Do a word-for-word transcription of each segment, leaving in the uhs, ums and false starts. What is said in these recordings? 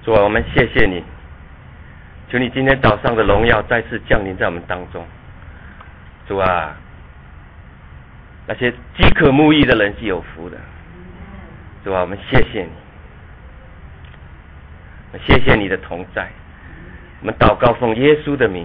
主啊，我们谢谢你，求你今天早上的荣耀再次降临在我们当中。主啊，那些饥渴慕义的人是有福的。主啊，我们谢谢你，我们谢谢你的同在。我们祷告奉耶稣的名。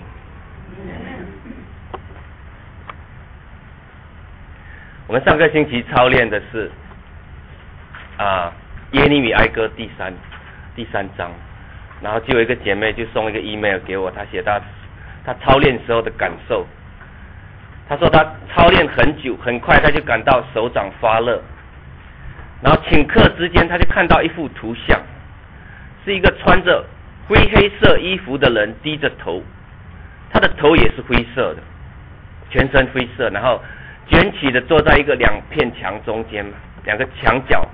我们上个星期操练的是啊耶利米哀歌第三第三章，然后就有一个姐妹就送一个 email 给我，她写她她操练时候的感受。她说她操练很久，很快她就感到手掌发热，然后顷刻之间她就看到一幅图像，是一个穿着灰黑色衣服的人低着头，他的头也是灰色的，全身灰色，然后卷起的坐在一个两片墙中间，两个墙角，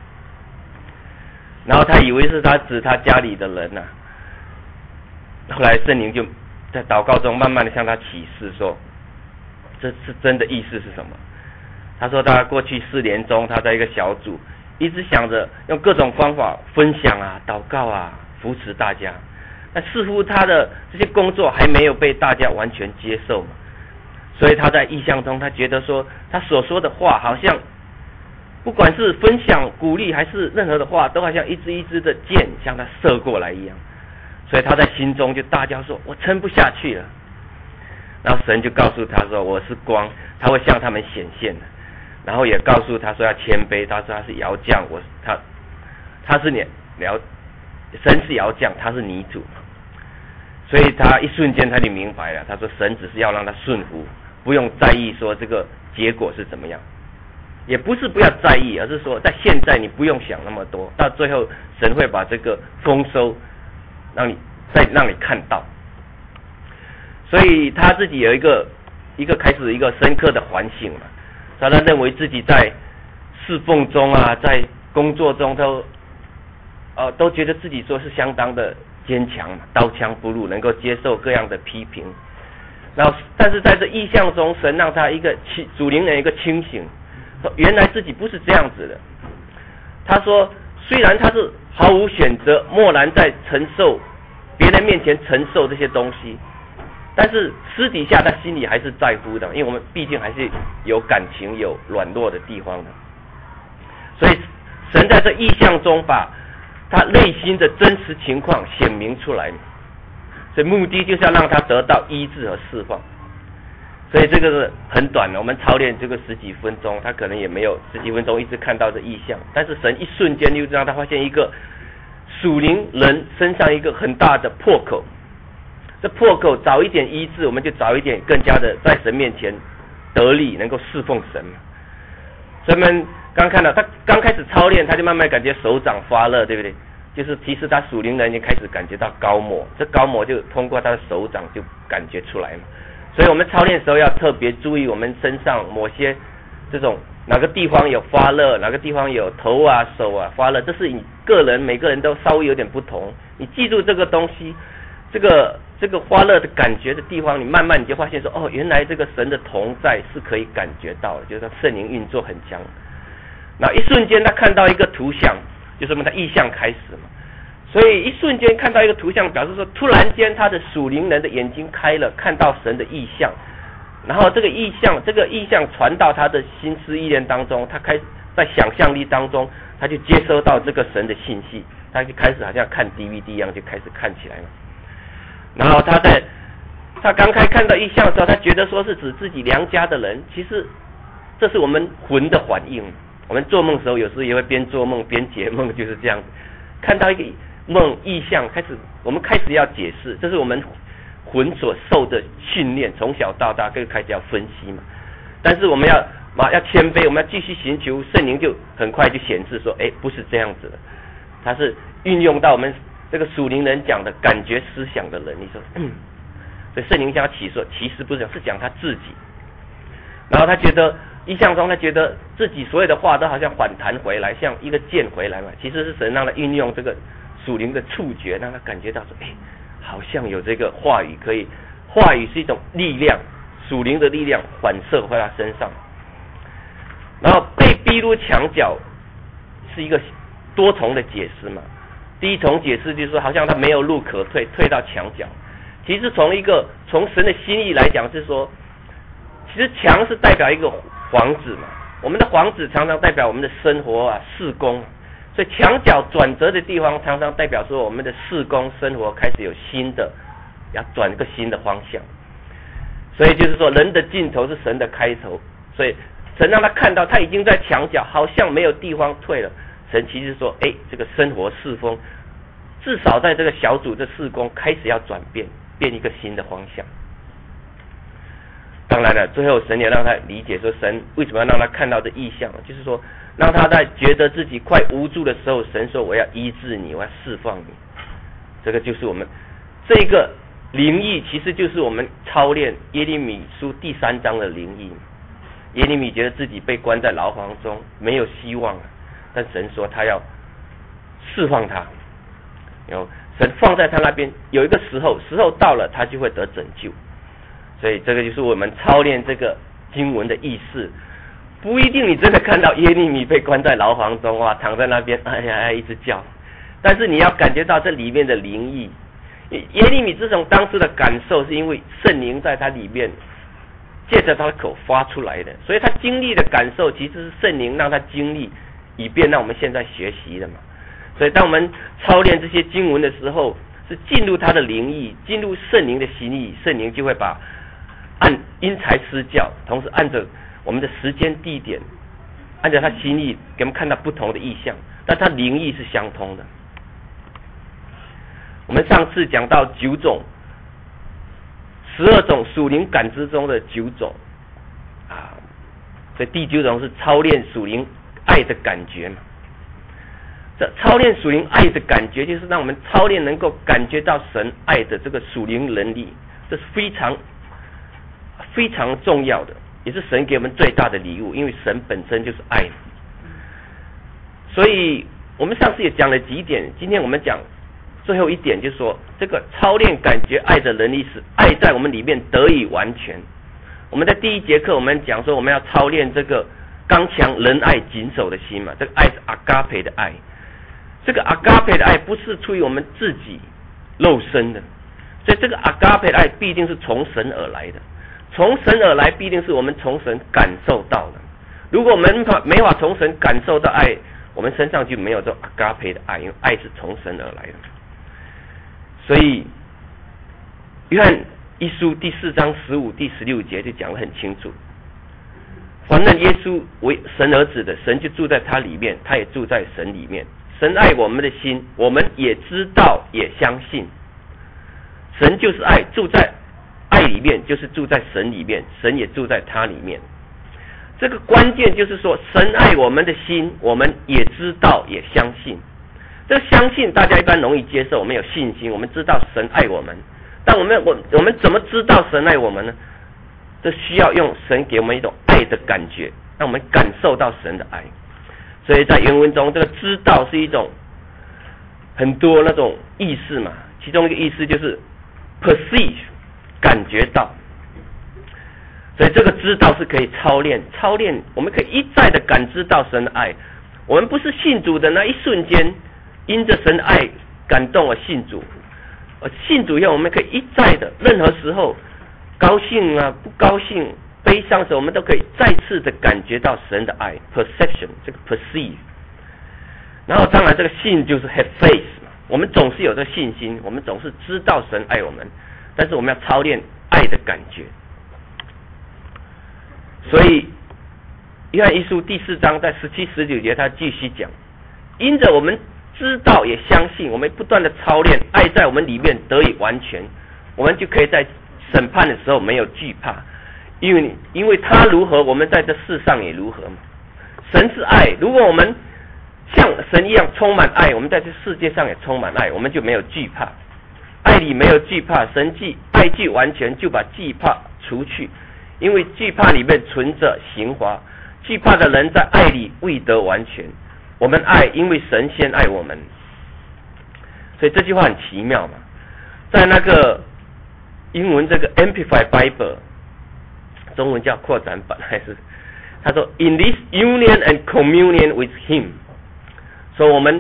然后他以为是他指他家里的人啊，后来圣灵就在祷告中慢慢的向他启示说，这是真的意思是什么？他说他过去四年中，他在一个小组一直想着用各种方法分享啊、祷告啊、扶持大家，但似乎他的这些工作还没有被大家完全接受，所以他在意象中，他觉得说他所说的话好像不管是分享、鼓励还是任何的话，都好像一支一支的箭向他射过来一样，所以他在心中就大叫说：“我撑不下去了。”然后神就告诉他说：“我是光，他会向他们显现的。”然后也告诉他说要谦卑，他说他是窑匠，我他他是你了，神是窑匠，他是泥土，所以他一瞬间他就明白了，他说神只是要让他顺服，不用在意说这个结果是怎么样，也不是不要在意，而是说在现在你不用想那么多，到最后神会把这个丰收让你再让你看到，所以他自己有一个一个开始一个深刻的反省嘛。他认为自己在侍奉中啊，在工作中都呃都觉得自己说是相当的坚强，刀枪不入，能够接受各样的批评。然后，但是在这意象中，神让他一个属灵人一个清醒，说原来自己不是这样子的。他说，虽然他是毫无选择，默然在承受别人面前承受这些东西。但是私底下他心里还是在乎的，因为我们毕竟还是有感情、有软弱的地方的。所以神在这意象中把他内心的真实情况显明出来，所以目的就是要让他得到医治和释放。所以这个是很短的，我们操练这个十几分钟，他可能也没有十几分钟一直看到这意象，但是神一瞬间就让他发现一个属灵人身上一个很大的破口。这破口早一点医治，我们就早一点更加的在神面前得力，能够侍奉神。所以我们刚看到他刚开始操练，他就慢慢感觉手掌发热，对不对？就是提示他属灵人已经开始感觉到高摩，这高摩就通过他的手掌就感觉出来嘛。所以我们操练的时候要特别注意我们身上某些这种哪个地方有发热，哪个地方有头啊手啊发热，这是你个人每个人都稍微有点不同。你记住这个东西，这个这个发热的感觉的地方，你慢慢你就发现说，哦，原来这个神的同在是可以感觉到的，就是说圣灵运作很强。那一瞬间他看到一个图像，就是我们的意象开始嘛。所以一瞬间看到一个图像，表示说突然间他的属灵人的眼睛开了，看到神的意象，然后这个意象这个意象传到他的心思意念当中，他开始在想象力当中，他就接收到这个神的信息，他就开始好像看 D V D 一样，就开始看起来了。然后他在他刚开看到意象的时候，他觉得说是指自己娘家的人，其实这是我们魂的反应。我们做梦的时候有时候也会边做梦边解梦，就是这样子，看到一个梦意象，开始我们开始要解释，这是我们魂所受的训练，从小到大就开始要分析嘛。但是我们要要谦卑，我们要继续寻求，圣灵就很快就显示说，哎，不是这样子的，它是运用到我们这个属灵人讲的感觉思想的人。你说，嗯，所以圣灵向他启说，其实不是讲，是讲他自己。然后他觉得意象中，他觉得自己所有的话都好像反弹回来，像一个箭回来嘛。其实是神让他运用这个属灵的触觉，让他感觉到说，哎，好像有这个话语可以，话语是一种力量，属灵的力量反射回他身上。然后被逼入墙角是一个多重的解释嘛。 第一重解释就是说，好像他没有路可退，退到墙角。其实从一个从神的心意来讲是说，其实墙是代表一个房子嘛，我们的房子常常代表我们的生活啊、事工，所以墙角转折的地方常常代表说我们的事工生活开始有新的，要转一个新的方向。所以就是说，人的尽头是神的开头，所以神让他看到他已经在墙角，好像没有地方退了。神其实说，哎，这个生活事风，至少在这个小组的事工开始要转变，变一个新的方向。当然了，最后神也让他理解说，神为什么要让他看到这异象，就是说，让他在觉得自己快无助的时候，神说我要医治你，我要释放你。这个就是我们这个灵意，其实就是我们操练耶利米书第三章的灵意。耶利米觉得自己被关在牢房中，没有希望了。但神说他要释放他，有神放在他那边，有一个时候，时候到了，他就会得拯救。所以这个就是我们操练这个经文的意思。不一定你真的看到耶利米被关在牢房中啊，躺在那边，哎呀，一直叫。但是你要感觉到这里面的灵意。耶利米这种当时的感受，是因为圣灵在他里面借着他的口发出来的，所以他经历的感受其实是圣灵让他经历，以便让我们现在学习的嘛。所以当我们操练这些经文的时候，是进入他的灵意，进入圣灵的心意，圣灵就会把按因材施教，同时按着我们的时间地点，按照他心意给我们看到不同的意象，但他灵意是相通的。我们上次讲到九种十二种属灵感知中的九种啊，所以第九种是操练属灵爱的感觉嘛。这操练属灵爱的感觉，就是让我们操练能够感觉到神爱的这个属灵能力，这是非常非常重要的，也是神给我们最大的礼物，因为神本身就是爱。所以我们上次也讲了几点，今天我们讲最后一点，就是说这个操练感觉爱的能力是爱在我们里面得以完全。我们在第一节课我们讲说，我们要操练这个刚强仁爱谨守的心嘛，这个爱是阿嘎培的爱。这个阿嘎培的爱不是出于我们自己肉身的，所以这个阿嘎培的爱必定是从神而来的，从神而来必定是我们从神感受到的。如果我们没法从神感受到爱，我们身上就没有这种阿嘎培的爱，因为爱是从神而来的。所以约翰一书第四章十五、第十六节就讲得很清楚，凡认耶稣为神儿子的，神就住在他里面，他也住在神里面。神爱我们的心，我们也知道也相信。神就是爱，住在爱里面就是住在神里面，神也住在他里面。这个关键就是说，神爱我们的心，我们也知道也相信。这个相信大家一般容易接受，我们有信心，我们知道神爱我们。但我们我我们怎么知道神爱我们呢？这需要用神给我们一种爱的感觉，让我们感受到神的爱。所以在原文中，这个知道是一种很多那种意思嘛，其中一个意思就是 perceive 感觉到。所以这个知道是可以操练，操练我们可以一再的感知到神的爱。我们不是信主的那一瞬间，因着神的爱感动而信主，而信主以后，我们可以一再的，任何时候高兴啊、不高兴、悲伤的时候，我们都可以再次的感觉到神的爱 perception 这个 perceive。 然后当然这个信就是 have faith 嘛，我们总是有这个信心，我们总是知道神爱我们，但是我们要操练爱的感觉。所以约翰一书第四章在十七、十九节他继续讲，因着我们知道也相信，我们不断的操练，爱在我们里面得以完全，我们就可以在审判的时候没有惧怕，因为因为他如何，我们在这世上也如何嘛。神是爱，如果我们像神一样充满爱，我们在这世界上也充满爱，我们就没有惧怕。爱里没有惧怕，神既爱既完全，就把惧怕除去，因为惧怕里面存着刑罚，惧怕的人在爱里未得完全。我们爱，因为神先爱我们。所以这句话很奇妙嘛，在那个英文这个 Amplified Bible， 中文叫扩展版还是？他说 ，In this union and communion with Him， 说我们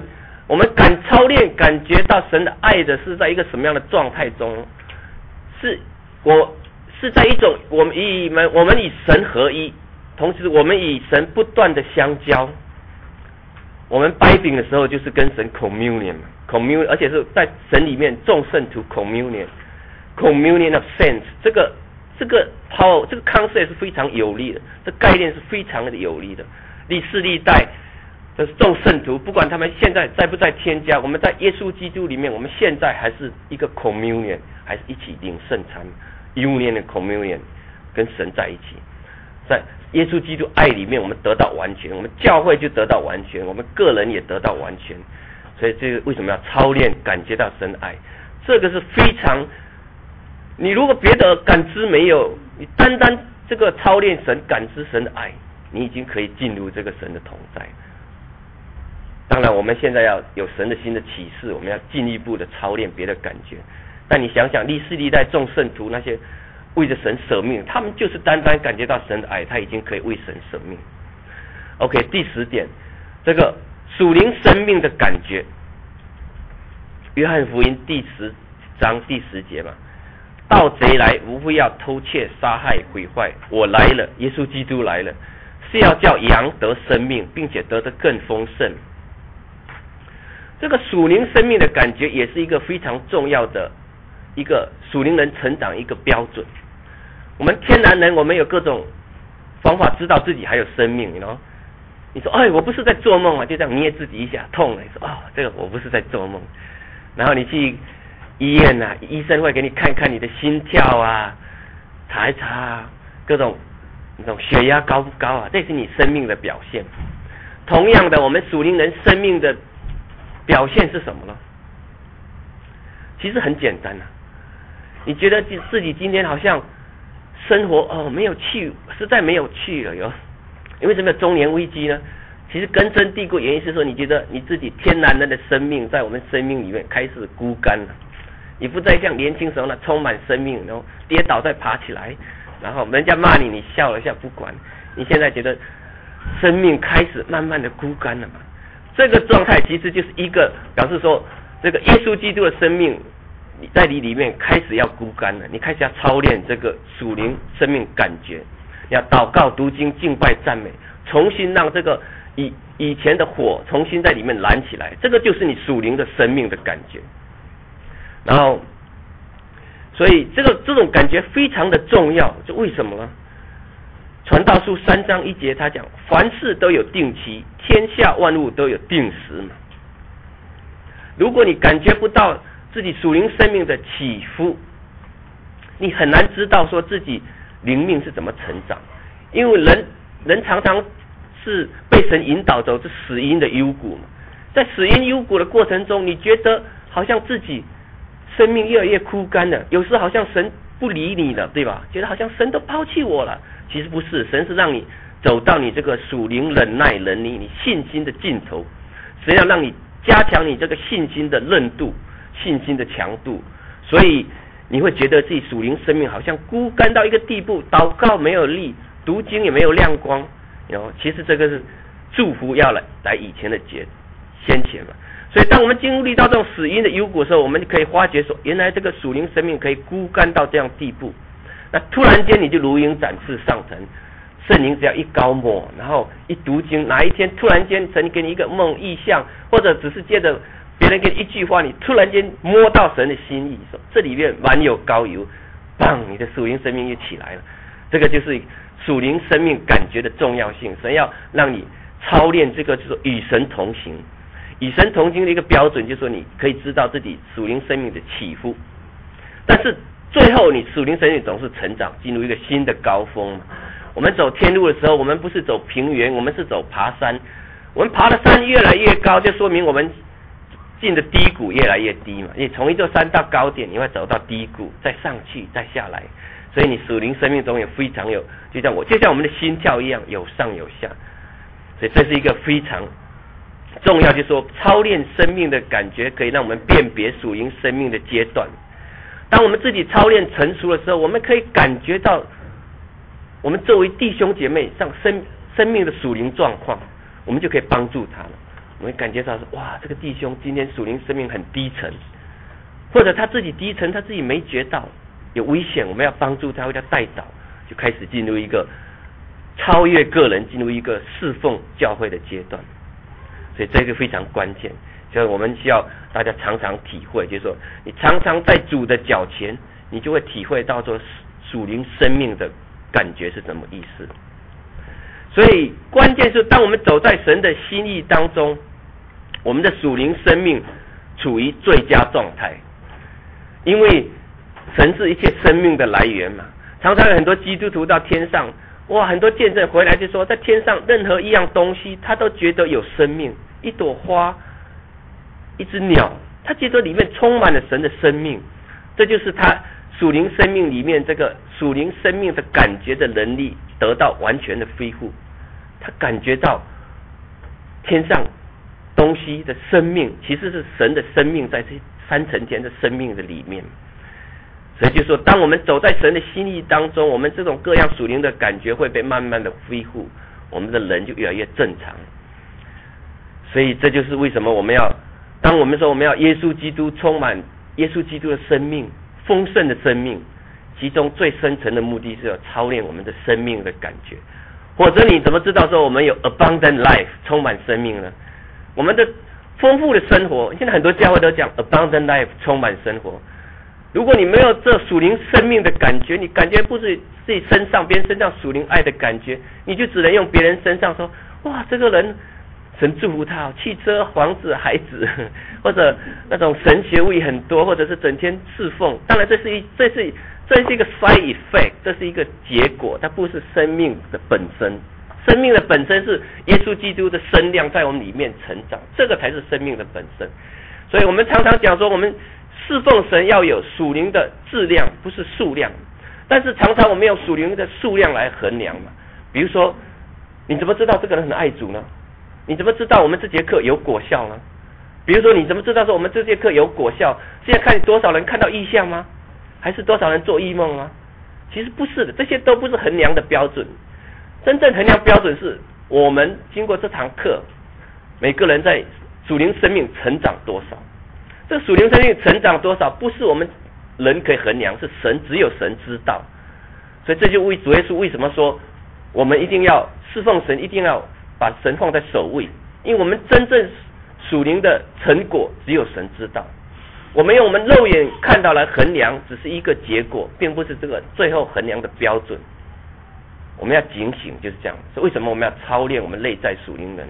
我们感操练感觉到神的爱的是在一个什么样的状态中？是我是在一种我们以们我们与神合一，同时我们与神不断的相交。我们掰饼的时候就是跟神 communion communion， 而且是在神里面众圣徒 communion communion of saints， 这个这个 power 这个 concept 是非常有力的，这概念是非常的有力的。历世历代的众圣徒，不管他们现在在不在天家，我们在耶稣基督里面，我们现在还是一个 communion， 还是一起领圣餐 union 的 communion， 跟神在一起，在耶稣基督爱里面，我们得到完全，我们教会就得到完全，我们个人也得到完全。所以这个为什么要操练感觉到神的爱？这个是非常，你如果别的感知没有，你单单这个操练神感知神的爱，你已经可以进入这个神的同在。当然我们现在要有神的新的启示，我们要进一步的操练别的感觉。但你想想历世历代众圣徒那些为着神舍命，他们就是单单感觉到神的爱，他已经可以为神舍命。 OK， 第十点，这个属灵生命的感觉，约翰福音第十章第十节嘛，盗贼来无非要偷窃杀害毁坏，我来了，耶稣基督来了，是要叫羊得生命，并且得得更丰盛。这个属灵生命的感觉也是一个非常重要的一个属灵人成长一个标准。我们天然人，我们有各种方法知道自己还有生命，你知道？你说，哎，我不是在做梦啊，就这样捏自己一下，痛了，你说，哦，这个我不是在做梦。然后你去医院啊，医生会给你看看你的心跳啊，查一查各种那种血压高不高啊，这是你生命的表现。同样的，我们属灵人生命的表现是什么呢？其实很简单啊，你觉得自己今天好像生活哦没有趣，实在没有趣了哟。因为什么有中年危机呢？其实根深蒂固原因是说，你觉得你自己天然人的生命在我们生命里面开始枯干了，你不再像年轻时候那充满生命，然后跌倒再爬起来，然后人家骂你，你笑了一下不管。你现在觉得生命开始慢慢的枯干了嘛？这个状态其实就是一个表示说，这个耶稣基督的生命在你里面开始要枯干了，你开始要操练这个属灵生命感觉，要祷告、读经、敬拜、赞美，重新让这个以以前的火重新在里面燃起来，这个就是你属灵的生命的感觉。然后，所以这个这种感觉非常的重要，就为什么呢？传道书三章一节他讲，凡事都有定期，天下万物都有定时嘛。如果你感觉不到自己属灵生命的起伏，你很难知道说自己灵命是怎么成长。因为人人常常是被神引导走这死荫的幽谷嘛，在死荫幽谷的过程中，你觉得好像自己生命越来越枯干了，有时好像神不理你了，对吧？觉得好像神都抛弃我了。其实不是，神是让你走到你这个属灵忍耐能力，你信心的尽头，神要让你加强你这个信心的韧度、信心的强度，所以你会觉得自己属灵生命好像枯干到一个地步，祷告没有力，读经也没有亮光。其实这个是祝福要来来以前的节先前嘛。所以当我们经历到这种死荫的幽谷的时候，我们可以发觉说，原来这个属灵生命可以枯干到这样地步。那突然间你就如鹰展翅上腾，圣灵只要一高抹，然后一读经，哪一天突然间神给你一个梦意象，或者只是借着别人给你一句话，你突然间摸到神的心意，说这里面满有膏油，棒，你的属灵生命又起来了。这个就是属灵生命感觉的重要性，神要让你操练这个，就是与神同行。与神同行的一个标准，就是说你可以知道自己属灵生命的起伏，但是最后你属灵生命总是成长，进入一个新的高峰。我们走天路的时候，我们不是走平原，我们是走爬山。我们爬的山越来越高，就说明我们进的低谷越来越低嘛。你从一座山到高点，你会走到低谷，再上去，再下来。所以你属灵生命中也非常有，就像我，就像我们的心跳一样，有上有下。所以这是一个非常重要，就是说操练生命的感觉，可以让我们辨别属灵生命的阶段。当我们自己操练成熟的时候，我们可以感觉到我们作为弟兄姐妹上生生命的属灵状况，我们就可以帮助他了。 我们会感觉到说，哇，这个弟兄今天属灵生命很低沉，或者他自己低沉，他自己没觉到有危险，我们要帮助他，为他带导，就开始进入一个超越个人，进入一个侍奉教会的阶段。所以这个非常关键，所以我们需要大家常常体会，就是说，你常常在主的脚前，你就会体会到说属灵生命的感觉是什么意思。所以关键是，当我们走在神的心意当中，我们的属灵生命处于最佳状态，因为神是一切生命的来源嘛。常常有很多基督徒到天上，哇，很多见证回来就说，在天上任何一样东西，他都觉得有生命，一朵花，一只鸟，他觉得里面充满了神的生命，这就是他属灵生命里面这个属灵生命的感觉的能力得到完全的恢复。他感觉到天上东西的生命其实是神的生命在这三层天的生命的里面。所以就说，当我们走在神的心意当中，我们这种各样属灵的感觉会被慢慢的恢复，我们的人就越来越正常。所以这就是为什么我们要，当我们说我们要耶稣基督充满耶稣基督的生命，丰盛的生命，其中最深层的目的是要操练我们的生命的感觉。或者你怎么知道说我们有 abundant life 充满生命呢？我们的丰富的生活，现在很多教会都讲 abundant life 充满生活。如果你没有这属灵生命的感觉，你感觉不是自己身上别人身上属灵爱的感觉，你就只能用别人身上说，哇，这个人神祝福他，汽车、房子、孩子，或者那种神学位很多，或者是整天侍奉。当然这是一这是这是一个 side effect， 这是一个结果，它不是生命的本身。生命的本身是耶稣基督的身量在我们里面成长，这个才是生命的本身。所以我们常常讲说，我们侍奉神要有属灵的质量，不是数量。但是常常我们用属灵的数量来衡量嘛。比如说，你怎么知道这个人很爱主呢？你怎么知道我们这节课有果效呢？比如说，你怎么知道说我们这节课有果效？现在看多少人看到异象吗？还是多少人做异梦吗？其实不是的，这些都不是衡量的标准。真正衡量标准是我们经过这堂课，每个人在属灵生命成长多少。这个属灵生命成长多少，不是我们人可以衡量，是神只有神知道。所以这就为主耶稣为什么说我们一定要侍奉神，一定要把神放在首位，因为我们真正属灵的成果只有神知道。我们用我们肉眼看到来衡量，只是一个结果，并不是这个最后衡量的标准。我们要警醒，就是这样。所以为什么我们要操练我们内在属灵人？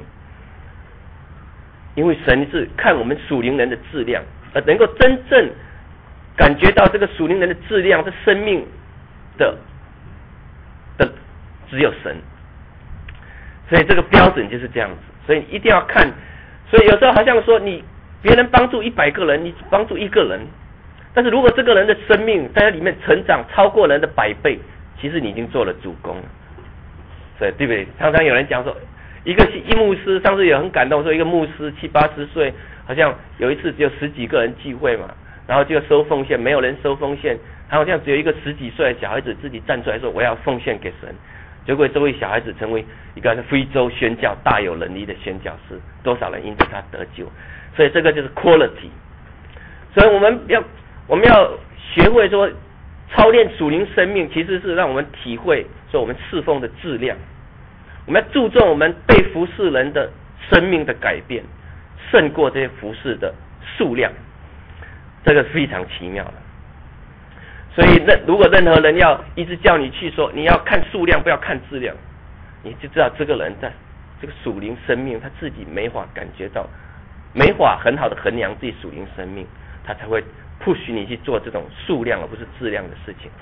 因为神是看我们属灵人的质量，而能够真正感觉到这个属灵人的质量，这生命的的只有神。所以这个标准就是这样子。所以一定要看。所以有时候好像说你别人帮助一百个人，你帮助一个人，但是如果这个人的生命在里面成长超过人的百倍，其实你已经做了主攻了。所以对不对？常常有人讲说，一个一牧师，上次也很感动，说一个牧师七八十岁，好像有一次只有十几个人聚会嘛，然后就收奉献，没有人收奉献，他好像只有一个十几岁的小孩子自己站出来说我要奉献给神，结果这位小孩子成为一个非洲宣教大有能力的宣教师，多少人因着他得救。所以这个就是 quality。 所以我们要我们要学会说操练属灵生命，其实是让我们体会说我们侍奉的质量。我们要注重我们被服侍人的生命的改变，胜过这些服侍的数量，这个是非常奇妙的。所以任如果任何人要一直叫你去说你要看数量不要看质量，你就知道这个人在这个属灵生命他自己没法感觉到，没法很好的衡量自己属灵生命，他才会 push 你去做这种数量而不是质量的事情。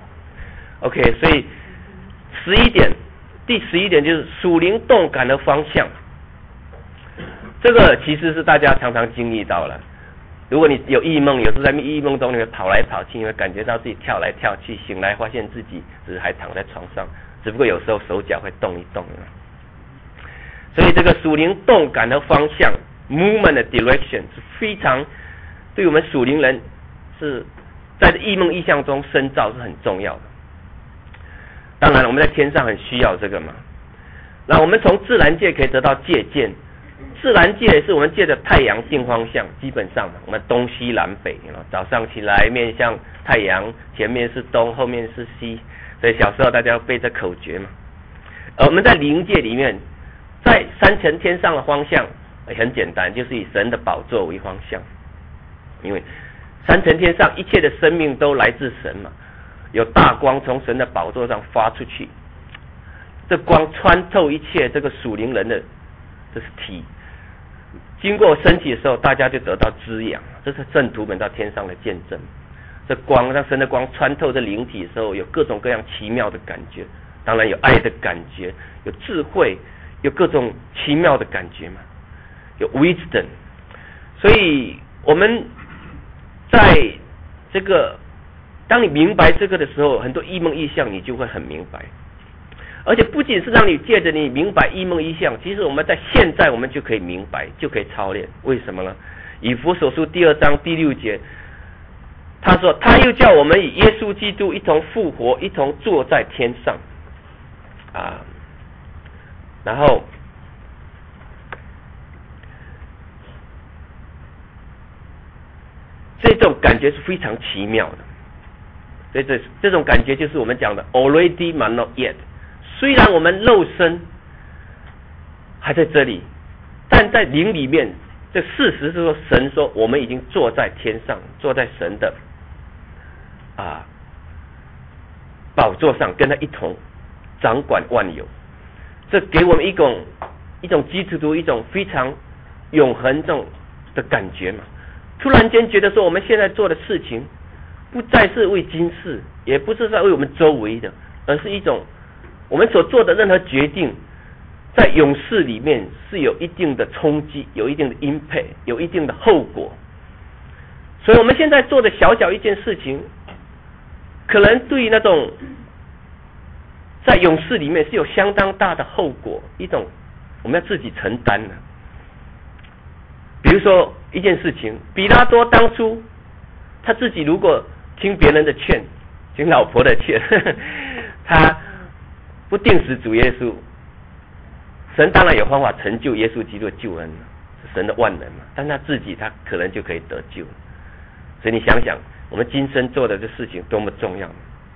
OK， 所以十一点第十一点就是属灵动感的方向。这个其实是大家常常经历到了。如果你有异梦，有时候在异梦中你会跑来跑去，你会感觉到自己跳来跳去，醒来发现自己只是还躺在床上，只不过有时候手脚会动一动。所以这个属灵动感的方向 movement 的 direction 是非常对我们属灵人是在异梦异象中深造是很重要的。当然我们在天上很需要这个嘛。那我们从自然界可以得到借鉴， 自然界是我们借着太阳定方向，基本上我们东西南北，早上起来面向太阳，前面是东，后面是西，所以小时候大家要背这口诀嘛。而我们在灵界里面，在三层天上的方向很简单，就是以神的宝座为方向，因为三层天上一切的生命都来自神嘛，有大光从神的宝座上发出去，这光穿透一切这个属灵人的这是体，经过身体的时候，大家就得到滋养，这是圣徒们到天上的见证。这光让神的光穿透这灵体的时候，有各种各样奇妙的感觉，当然有爱的感觉，有智慧，有各种奇妙的感觉嘛，有 wisdom。所以我们在这个当你明白这个的时候，很多异梦异象你就会很明白。而且不仅是让你借着你明白异梦异象，其实我们在现在我们就可以明白，就可以操练。为什么呢？以弗所书第二章第六节，他说他又叫我们与耶稣基督一同复活，一同坐在天上啊。然后这种感觉是非常奇妙的，所以这这种感觉就是我们讲的 already but not yet。虽然我们肉身还在这里，但在灵里面，这事实是说，神说我们已经坐在天上，坐在神的啊宝座上，跟他一同掌管万有。这给我们一种一种基督徒一种非常永恒这种的感觉嘛。突然间觉得说，我们现在做的事情不再是为今世，也不是在为我们周围的，而是一种我们所做的任何决定，在永世里面是有一定的冲击，有一定的impact，有一定的后果。所以我们现在做的小小一件事情，可能对于那种在永世里面是有相当大的后果，一种我们要自己承担的。比如说一件事情，比拉多当初他自己如果听别人的劝，听老婆的劝，呵呵他不定死主耶稣，神当然有方法成就耶稣基督的救恩，是神的万能嘛，但他自己他可能就可以得救。所以你想想，我们今生做的这事情多么重要。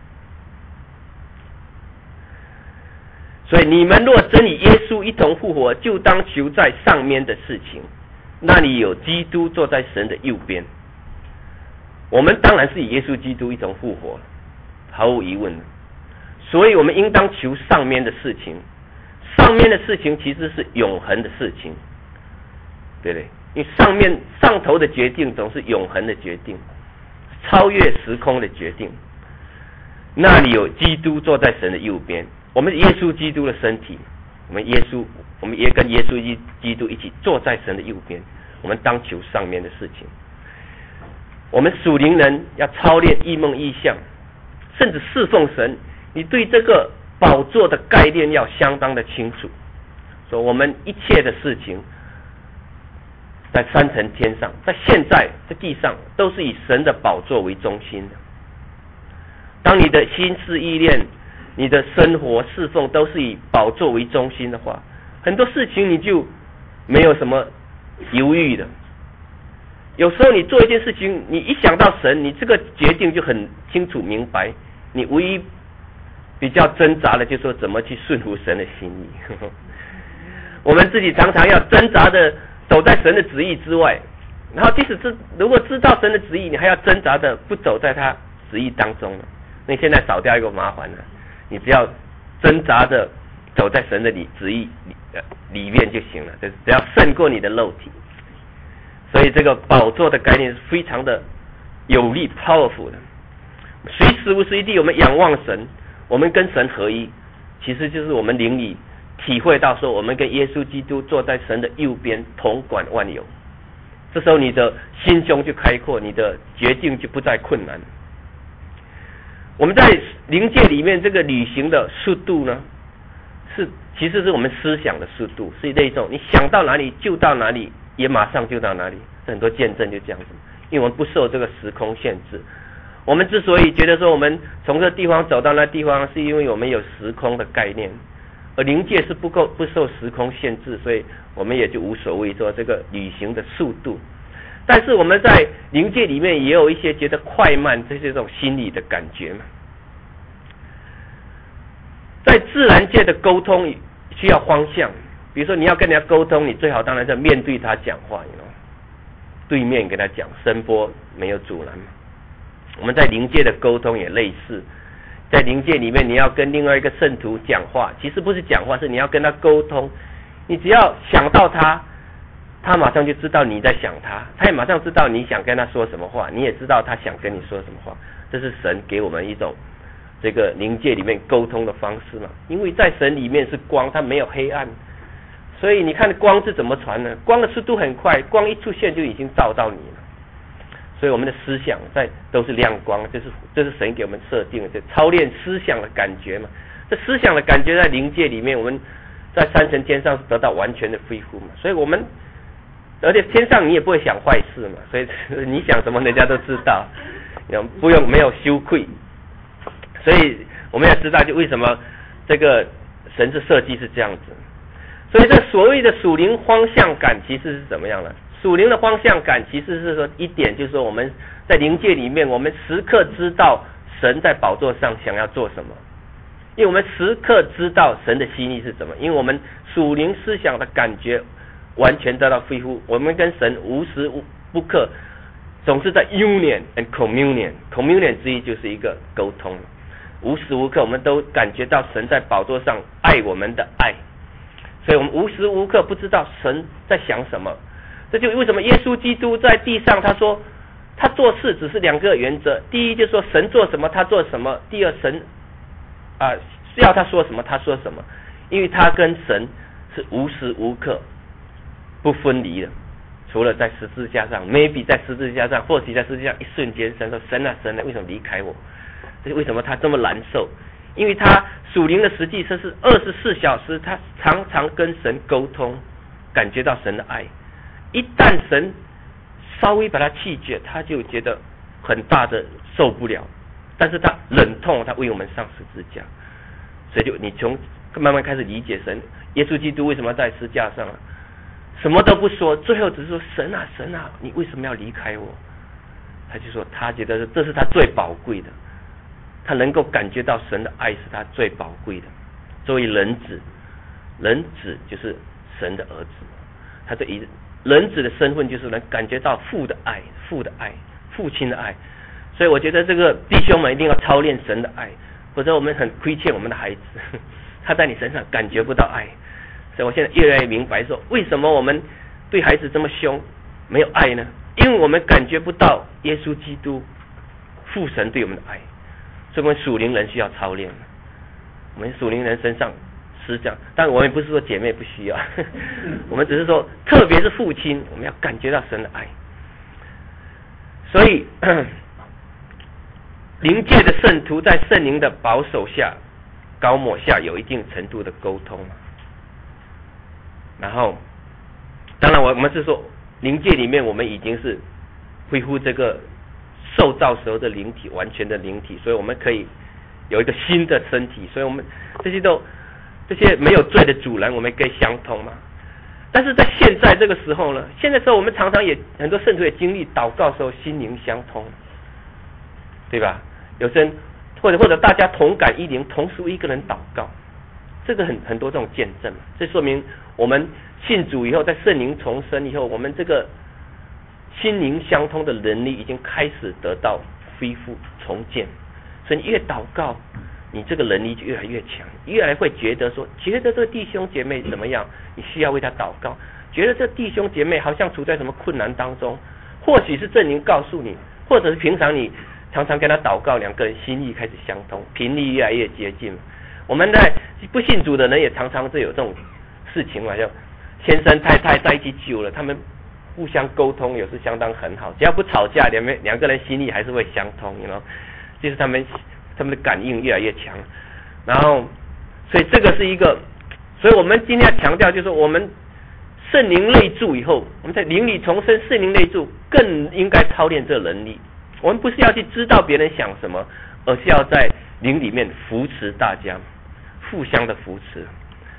所以你们若真与耶稣一同复活，就当求在上面的事情，那里有基督坐在神的右边。我们当然是与耶稣基督一同复活，毫无疑问。所以我们应当求上面的事情，上面的事情其实是永恒的事情，对不对？因为上面上头的决定总是永恒的决定，超越时空的决定。那里有基督坐在神的右边，我们耶稣基督的身体，我们耶稣，我们也跟耶稣基督一起坐在神的右边。我们当求上面的事情。我们属灵人要操练异梦异象，甚至侍奉神。你对这个宝座的概念要相当的清楚，说我们一切的事情在三层天上，在现在在地上都是以神的宝座为中心的。当你的心思意念，你的生活侍奉都是以宝座为中心的话，很多事情你就没有什么犹豫的。有时候你做一件事情，你一想到神，你这个决定就很清楚明白，你唯一比较挣扎的就是说怎么去顺服神的心意。我们自己常常要挣扎的走在神的旨意之外，然后即使知如果知道神的旨意，你还要挣扎的不走在他旨意当中了。那你现在少掉一个麻烦了，你只要挣扎的走在神的里旨意 里,、呃、里面就行了，就是只要胜过你的肉体。所以这个宝座的概念是非常的有力 powerful 的，随时无时一地我们仰望神，我们跟神合一，其实就是我们灵里体会到说，我们跟耶稣基督坐在神的右边，统管万有。这时候你的心胸就开阔，你的决定就不再困难。我们在灵界里面这个旅行的速度呢，是其实是我们思想的速度，是那种你想到哪里就到哪里，也马上就到哪里。很多见证就这样子，因为我们不受这个时空限制。我们之所以觉得说我们从这个地方走到那地方，是因为我们有时空的概念， 而灵界是不够不受时空限制，所以我们也就无所谓说这个旅行的速度。但是我们在灵界里面也有一些觉得快慢，这些这种心理的感觉嘛。在自然界的沟通需要方向，比如说你要跟人家沟通，你最好当然是面对他讲话，你知道，对面跟他讲，声波没有阻拦嘛。我们在灵界的沟通也类似，在灵界里面你要跟另外一个圣徒讲话，其实不是讲话，是你要跟他沟通。你只要想到他，他马上就知道你在想他，他也马上知道你想跟他说什么话，你也知道他想跟你说什么话。这是神给我们一种这个灵界里面沟通的方式嘛。因为在神里面是光，它没有黑暗，所以你看光是怎么传呢？光的速度很快，光一出现就已经照到你了。所以我们的思想在都是亮光，这是这是神给我们设定的，就操练思想的感觉嘛。这思想的感觉在灵界里面，我们在三层天上是得到完全的恢复嘛。所以我们而且天上你也不会想坏事嘛，所以你想什么人家都知道，不用没有羞愧。所以我们要知道，就为什么这个神是设计是这样子。所以这所谓的属灵方向感其实是怎么样呢？属灵的方向感其实是说一点，就是说我们在灵界里面，我们时刻知道神在宝座上想要做什么，因为我们时刻知道神的心意是什么，因为我们属灵思想的感觉完全得到恢复，我们跟神无时不刻总是在 union and communion， communion 之一就是一个沟通，无时无刻我们都感觉到神在宝座上爱我们的爱，所以我们无时无刻不知道神在想什么。这就为什么耶稣基督在地上他说他做事只是两个原则，第一就是说神做什么他做什么，第二神啊要他说什么他说什么，因为他跟神是无时无刻不分离的，除了在十字架上 maybe 在十字架上，或许在十字架上一瞬间神说神啊神啊为什么离开我，这是为什么他这么难受，因为他属灵的实际这是二十四小时他常常跟神沟通，感觉到神的爱，一旦神稍微把他弃绝，他就觉得很大的受不了，但是他忍痛他为我们上十字架，所以就你从慢慢开始理解神耶稣基督为什么在十字架上啊，什么都不说，最后只是说神啊神啊你为什么要离开我，他就说他觉得这是他最宝贵的，他能够感觉到神的爱是他最宝贵的。作为人子，人子就是神的儿子，他这一人子的身份就是能感觉到父的爱，父的爱，父亲的爱。所以我觉得这个弟兄们一定要操练神的爱，否则我们很亏欠我们的孩子，他在你身上感觉不到爱。所以我现在越来越明白说，为什么我们对孩子这么凶，没有爱呢？因为我们感觉不到耶稣基督父神对我们的爱。所以我们属灵人需要操练，我们属灵人身上是这样，但我们不是说姐妹不需要，我们只是说特别是父亲，我们要感觉到神的爱。所以灵界的圣徒在圣灵的保守下高抹下有一定程度的沟通，然后当然我们是说灵界里面我们已经是恢复这个受造时候的灵体，完全的灵体，所以我们可以有一个新的身体，所以我们这些都这些没有罪的主人我们可以相通嘛。但是在现在这个时候呢，现在时候我们常常也很多圣徒也经历祷告的时候心灵相通，对吧？有些人或者或者大家同感一灵，同时一个人祷告，这个很很多这种见证，这说明我们信主以后，在圣灵重生以后，我们这个心灵相通的能力已经开始得到恢复重建。所以你越祷告，你这个能力就越来越强，越来会觉得说，觉得这个弟兄姐妹怎么样，你需要为他祷告，觉得这弟兄姐妹好像处在什么困难当中，或许是圣灵告诉你，或者是平常你常常跟他祷告，两个人心意开始相通，频率越来越接近。我们在不信主的人也常常是有这种事情嘛，就先生太太在一起久了，他们互相沟通也是相当很好，只要不吵架，两边两个人心意还是会相通，你知道，就是他们他们的感应越来越强。然后所以这个是一个，所以我们今天要强调就是我们圣灵内住以后，我们在灵里重生，圣灵内住更应该操练这能力。我们不是要去知道别人想什么，而是要在灵里面扶持大家，互相的扶持。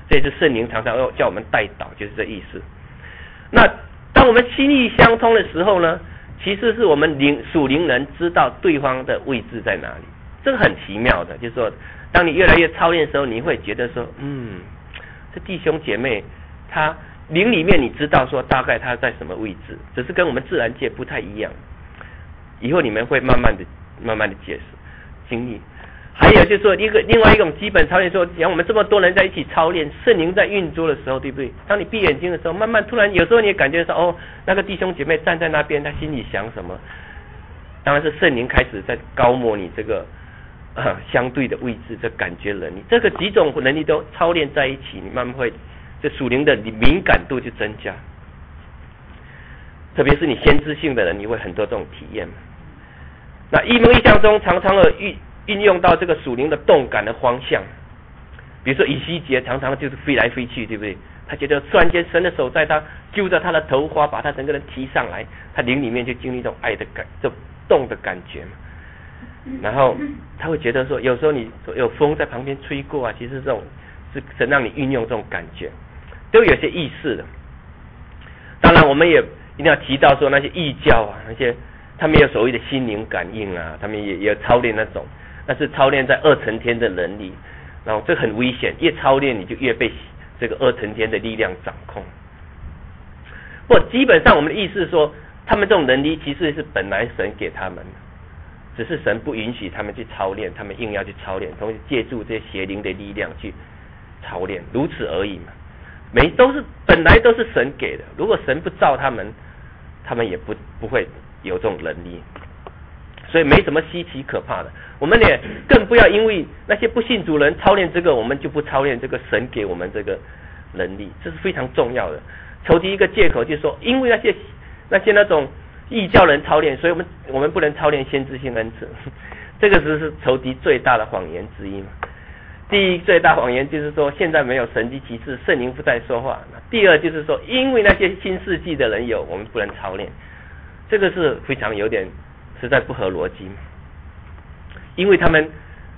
这是圣灵常常要叫我们代祷，就是这意思。那当我们心意相通的时候呢，其实是我们灵属灵人知道对方的位置在哪里，这个很奇妙的，就是说，当你越来越操练的时候，你会觉得说，嗯，这弟兄姐妹他灵里面你知道说大概他在什么位置，只是跟我们自然界不太一样。以后你们会慢慢的、慢慢的解释经历。还有就是说一个另外一种基本操练说，像我们这么多人在一起操练，圣灵在运作的时候，对不对？当你闭眼睛的时候，慢慢突然有时候你也感觉说，哦，那个弟兄姐妹站在那边，他心里想什么？当然是圣灵开始在高摩你这个呃相对的位置，这感觉能力，这个几种能力都操练在一起，你慢慢会这属灵的敏感度就增加。特别是你先知性的人，你会很多这种体验。那一梦一象中常常的运运用到这个属灵的动感的方向，比如说以西结常常就是飞来飞去，对不对？他觉得突然间神的手在他揪着他的头发，把他整个人提上来，他灵里面就经历一种爱的感，这动的感觉嘛。然后他会觉得说，有时候你有风在旁边吹过啊，其实这种是神让你运用这种感觉，都有些意思的。当然，我们也一定要提到说那些异教啊，那些他们有所谓的心灵感应啊，他们也也有操练那种，那是操练在二层天的能力，然后这很危险，越操练你就越被这个二层天的力量掌控。不过基本上我们的意思是说，他们这种能力其实是本来神给他们的，只是神不允许他们去操练，他们硬要去操练，同时借助这些邪灵的力量去操练，如此而已嘛。没都是本来都是神给的，如果神不造他们，他们也不不会有这种能力，所以没什么稀奇可怕的。我们也更不要因为那些不信主人操练这个，我们就不操练这个神给我们这个能力，这是非常重要的。筹集一个借口就是说，因为那些那些那种异教人操练，所以我们我们不能操练先知性恩赐，这个只是筹集最大的谎言之一嘛。第一最大谎言就是说，现在没有神迹奇事，圣灵不再说话。第二就是说，因为那些新世纪的人有，我们不能操练，这个是非常有点实在不合逻辑嘛。因为他们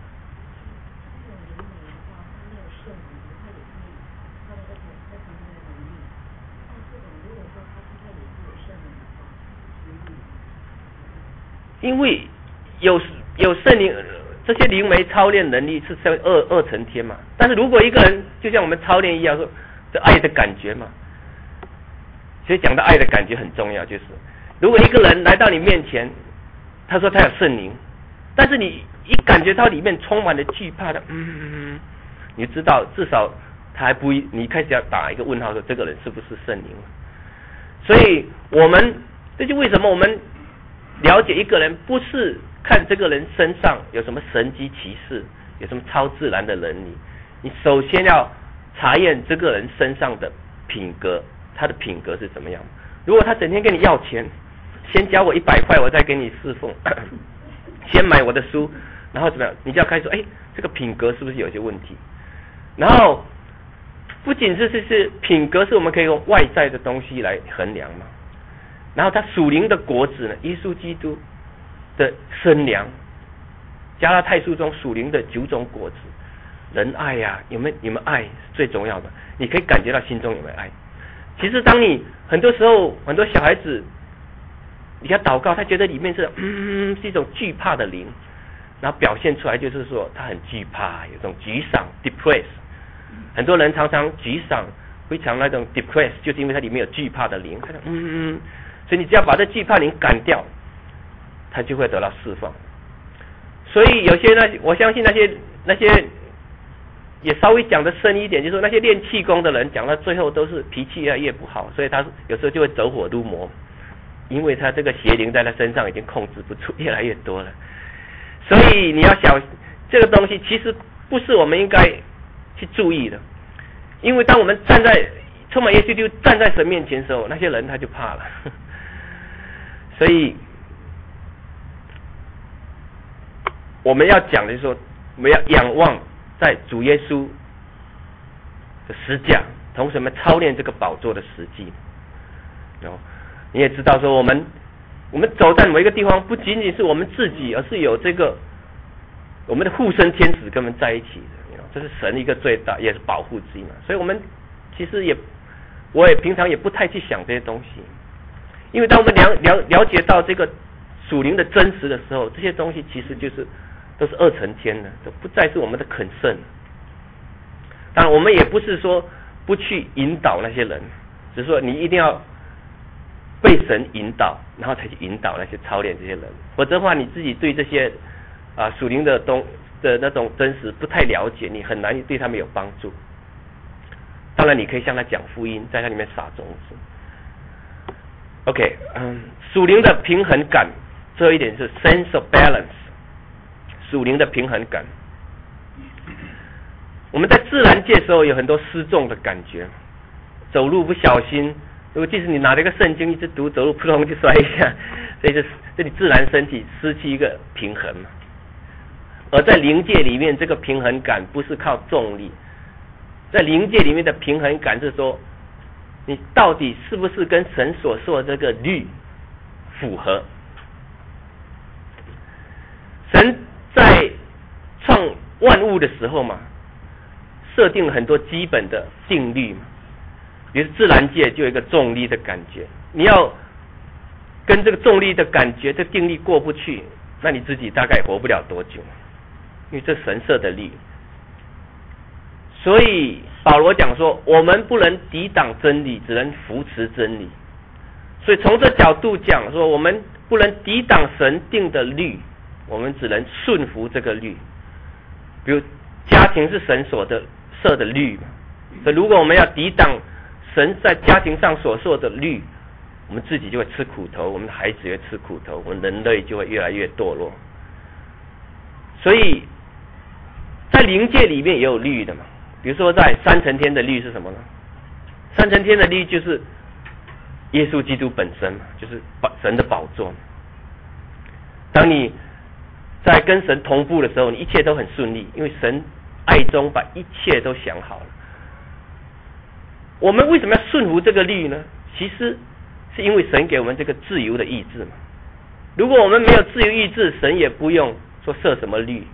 因为有有圣灵。这些灵媒操练能力是在二二层天嘛，但是如果一个人就像我们操练一样，说这爱的感觉嘛，所以讲到爱的感觉很重要，就是如果一个人来到你面前，他说他有圣灵，但是你一感觉到里面充满了惧怕的，嗯，你知道至少他还不，你开始要打一个问号，说这个人是不是圣灵？所以我们这就为什么我们了解一个人不是看这个人身上有什么神迹奇事，有什么超自然的能力，你首先要查验这个人身上的品格，他的品格是怎么样。如果他整天跟你要钱，先交我一百块，我再给你侍奉，先买我的书，然后怎么样，你就要开始说，哎，这个品格是不是有些问题？然后不仅是是是品格，是我们可以用外在的东西来衡量嘛。然后他属灵的果子呢，耶稣基督的生粮，加拉太书中属灵的九种果子，仁爱呀、啊，有没有？你们爱是最重要的，你可以感觉到心中有没有爱。其实当你很多时候很多小孩子，你要祷告，他觉得里面是嗯是一种惧怕的灵，然后表现出来就是说他很惧怕，有种沮丧 depress。很多人常常沮丧，非常那种 depress， 就是因为它里面有惧怕的灵。他说嗯嗯，所以你只要把这惧怕灵赶掉，他就会得到释放。所以有些那我相信那些那些也稍微讲的深一点，就是说那些练气功的人讲到最后都是脾气越来越不好，所以他有时候就会走火入魔，因为他这个邪灵在他身上已经控制不住，越来越多了。所以你要想这个东西其实不是我们应该去注意的，因为当我们站在充满耶稣基督站在神面前的时候，那些人他就怕了。所以我们要讲的就是说，我们要仰望在主耶稣的十架，同时我们操练这个宝座的实际。然后你也知道说，我们我们走在某一个地方，不仅仅是我们自己，而是有这个我们的护身天使跟我们在一起的。 这是神一个最大也是保护之一嘛。所以我们其实也，我也平常也不太去想这些东西，因为当我们了了了解到这个属灵的真实的时候，这些东西其实就是都是二层天的，都不再是我们的concern。当然，我们也不是说不去引导那些人，只是说你一定要被神引导，然后才去引导那些操练这些人，否则的话，你自己对这些啊属灵的东的那种真实不太了解，你很难对他们有帮助。当然，你可以向他讲福音，在他里面撒种子。OK， 嗯，属灵的平衡感，最后一点是 sense of balance， 属灵的平衡感。我们在自然界的时候有很多失重的感觉，走路不小心，如果即使你拿了一个圣经一直读，走路扑通就摔一下，所以就这里自然身体失去一个平衡嘛。而在灵界里面，这个平衡感不是靠重力，在灵界里面的平衡感是说，你到底是不是跟神所说的这个律符合？神在创万物的时候嘛，设定了很多基本的定律嘛，比如自然界就有一个重力的感觉，你要跟这个重力的感觉这定律过不去，那你自己大概活不了多久，因为这神设的律。所以保罗讲说，我们不能抵挡真理，只能扶持真理。所以从这角度讲说，我们不能抵挡神定的律，我们只能顺服这个律。比如家庭是神所的设的律嘛，所以如果我们要抵挡神在家庭上所设的律，我们自己就会吃苦头，我们的孩子也会吃苦头，我们人类就会越来越堕落。所以在灵界里面也有律的嘛，比如说在三层天的律是什么呢？三层天的律就是耶稣基督本身嘛，就是神的宝座。当你在跟神同步的时候，你一切都很顺利，因为神爱中把一切都想好了。我们为什么要顺服这个律呢？其实是因为神给我们这个自由的意志嘛。如果我们没有自由意志，神也不用说设什么律，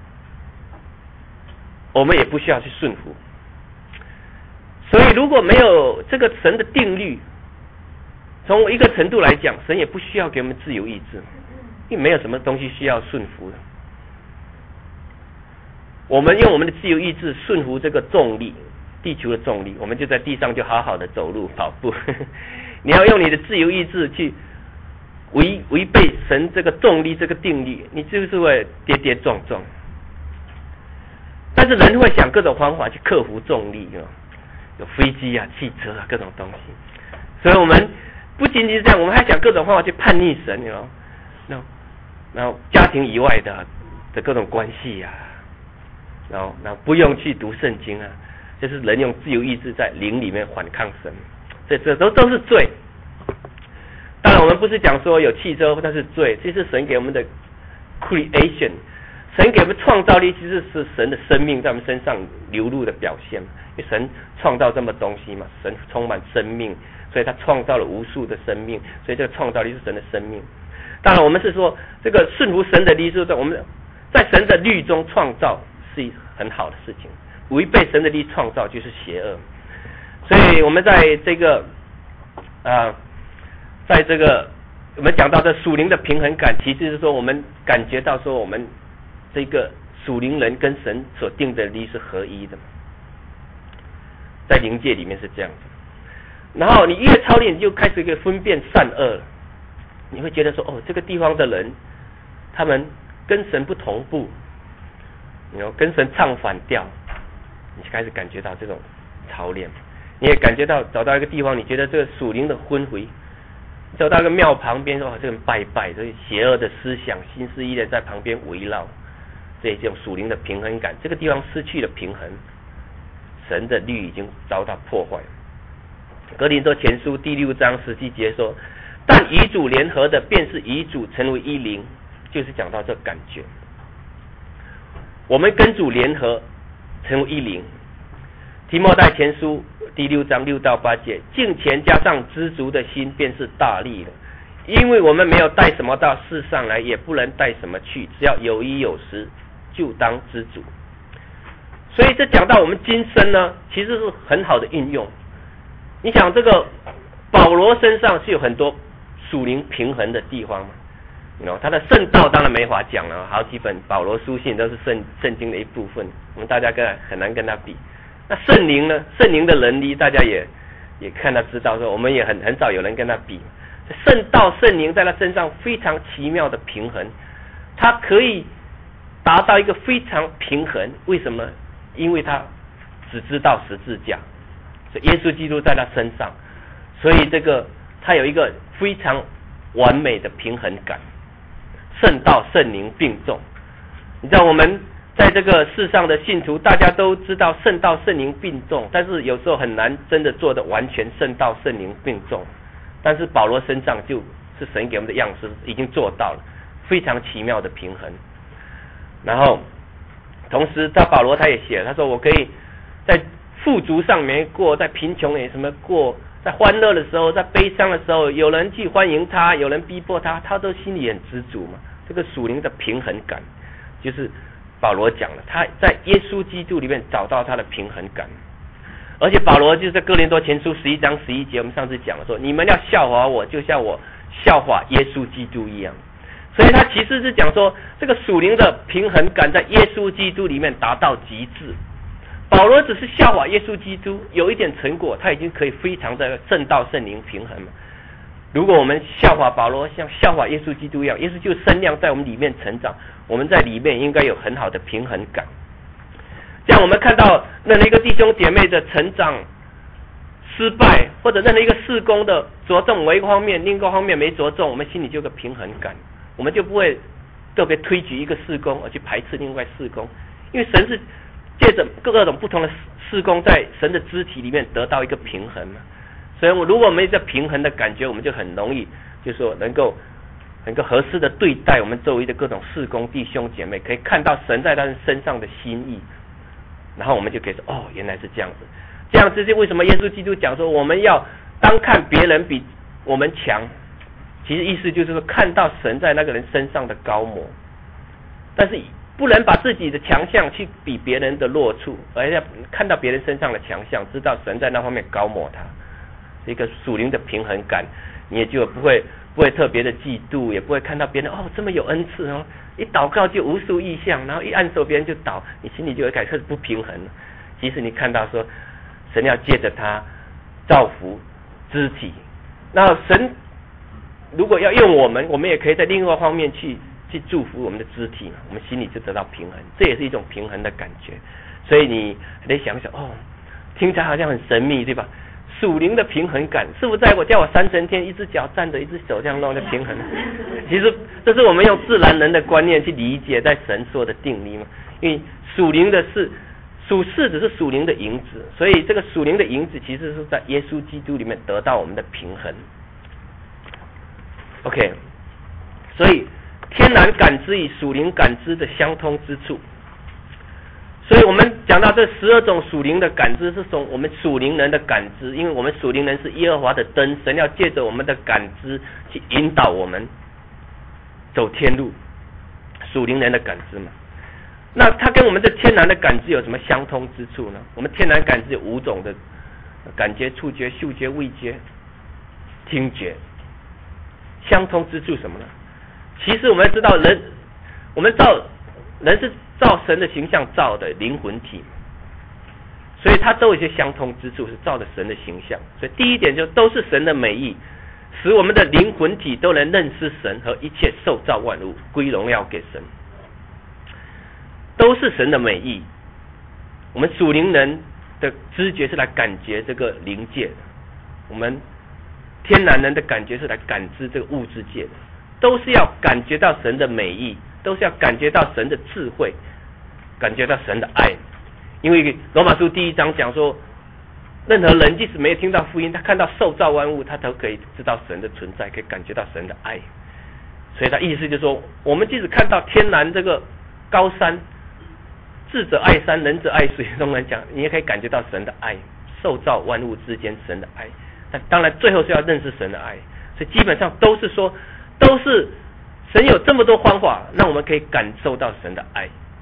我们也不需要去顺服。所以如果没有这个神的定律，从一个程度来讲，神也不需要给我们自由意志，因为没有什么东西需要顺服的。我们用我们的自由意志顺服这个重力，地球的重力，我们就在地上就好好的走路跑步。你要用你的自由意志去违违背神这个重力这个定律，你就是会跌跌撞撞。但是人会想各种方法去克服重力，有飞机啊、汽车啊各种东西。所以我们不仅仅是这样，我们还想各种方法去叛逆神，你知道，然后然后家庭以外的的各种关系啊，然后然后不用去读圣经啊，就是人用自由意志在灵里面反抗神，这这都都是罪。当然我们不是讲说有汽车那是罪，这是神给我们的 creation， 神给我们创造力其实是神的生命在我们身上流露的表现，因为神创造这么东西嘛，神充满生命，所以他创造了无数的生命，所以这个创造力是神的生命。当然我们是说这个顺服神的律，是在我们在神的律中创造是很好的事情，违背神的律创造就是邪恶。所以我们在这个啊、呃，在这个我们讲到的属灵的平衡感，其实是说我们感觉到说我们这个属灵人跟神所定的律是合一的，在灵界里面是这样子。然后你越操练，你就开始可以分辨善恶，你会觉得说，哦，这个地方的人，他们跟神不同步，然后跟神唱反调，你就开始感觉到这种操练。你也感觉到找到一个地方，你觉得这个属灵的昏回，走到一个庙旁边，说，哦，这个人拜拜，所以邪恶的思想、心思意念在旁边围绕，这种属灵的平衡感，这个地方失去了平衡，神的律已经遭到破坏。哥林多前书第六章十七节说，但与主联合的，便是与主成为一灵，就是讲到这感觉。我们跟主联合，成为一灵。提摩太前书第六章六到八节，敬虔加上知足的心，便是大利了。因为我们没有带什么到世上来，也不能带什么去，只要有衣有食，就当知足。 所以这讲到我们今生呢，其实是很好的应用。你想这个保罗身上是有很多属灵平衡的地方嘛？you know, 他的圣道当然没法讲了，好几本保罗书信都是圣圣经的一部分，我们大家跟很难跟他比。那圣灵呢？圣灵的能力大家也也看他知道说，我们也很很少有人跟他比。圣道圣灵在他身上非常奇妙的平衡，他可以达到一个非常平衡。为什么？因为他只知道十字架，所以耶稣基督在他身上，所以这个他有一个非常完美的平衡感。圣道圣灵并重，你知道我们在这个世上的信徒，大家都知道圣道圣灵并重，但是有时候很难真的做的完全圣道圣灵并重。但是保罗身上就是神给我们的样式，已经做到了非常奇妙的平衡。然后同时他保罗他也写了，他说我可以在富足上面过，在贫穷也什么过，在欢乐的时候，在悲伤的时候，有人去欢迎他，有人逼迫他，他都心里很知足嘛。这个属灵的平衡感，就是保罗讲了，他在耶稣基督里面找到他的平衡感。而且保罗就是在哥林多前书十一章十一节，我们上次讲了说，你们要效法我，就像我效法耶稣基督一样。所以他其实是讲说，这个属灵的平衡感在耶稣基督里面达到极致。保罗只是效法耶稣基督，有一点成果，他已经可以非常的圣道圣灵平衡了。如果我们效法保罗，像效法耶稣基督一样，耶稣就生量在我们里面成长，我们在里面应该有很好的平衡感。这样我们看到任何一个弟兄姐妹的成长失败，或者任何一个事工的着重某一个方面，另一个方面没着重，我们心里就有个平衡感，我们就不会特别推举一个事工而去排斥另外事工，因为神是借着各种不同的事工在神的肢体里面得到一个平衡嘛。所以如果我们有这平衡的感觉，我们就很容易就是说能够能够合适的对待我们周围的各种事工弟兄姐妹，可以看到神在他们身上的心意，然后我们就可以说，哦，原来是这样子。这样子是为什么耶稣基督讲说我们要当看别人比我们强，其实意思就是说看到神在那个人身上的高模，但是不能把自己的强项去比别人的弱处，而要看到别人身上的强项，知道神在那方面高模他，是一个属灵的平衡感，你也就不会不会特别的嫉妒，也不会看到别人哦这么有恩赐哦，一祷告就无数异象，然后一按手别人就倒，你心里就会开始不平衡了。即使你看到说神要借着他造福肢体，那神如果要用我们，我们也可以在另外方面去去祝福我们的肢体，我们心里就得到平衡，这也是一种平衡的感觉。所以你得想想，哦，听起来好像很神秘，对吧？属灵的平衡感是不是在我叫我三层天，一只脚站着，一只手这样弄的平衡？其实这是我们用自然人的观念去理解在神说的定理嘛。因为属灵的是属世只是属灵的影子，所以这个属灵的影子其实是在耶稣基督里面得到我们的平衡。OK， 所以天然感知与属灵感知的相通之处。所以我们讲到这十二种属灵的感知是从我们属灵人的感知，因为我们属灵人是耶和华的灯，神要借着我们的感知去引导我们走天路，属灵人的感知嘛。那它跟我们的天然的感知有什么相通之处呢？我们天然感知有五种的感觉：触觉、嗅觉、味觉、听觉。相通之处什么呢？其实我们知道人，我们造人是照神的形象造的灵魂体，所以它都有一些相通之处，是照着神的形象。所以第一点就都是神的美意，使我们的灵魂体都能认识神和一切受造万物，归荣耀给神，都是神的美意。我们属灵人的知觉是来感觉这个灵界的，我们天然人的感觉是来感知这个物质界的，都是要感觉到神的美意，都是要感觉到神的智慧，感觉到神的爱。因为罗马书第一章讲说，任何人即使没有听到福音，他看到受造万物，他都可以知道神的存在，可以感觉到神的爱。所以他意思就是说，我们即使看到天然这个高山，智者爱山，仁者爱水，中文讲，你也可以感觉到神的爱，受造万物之间神的爱。但当然最后是要认识神的爱，所以基本上都是说，都是神有这么多方法让我们可以感受到神的爱，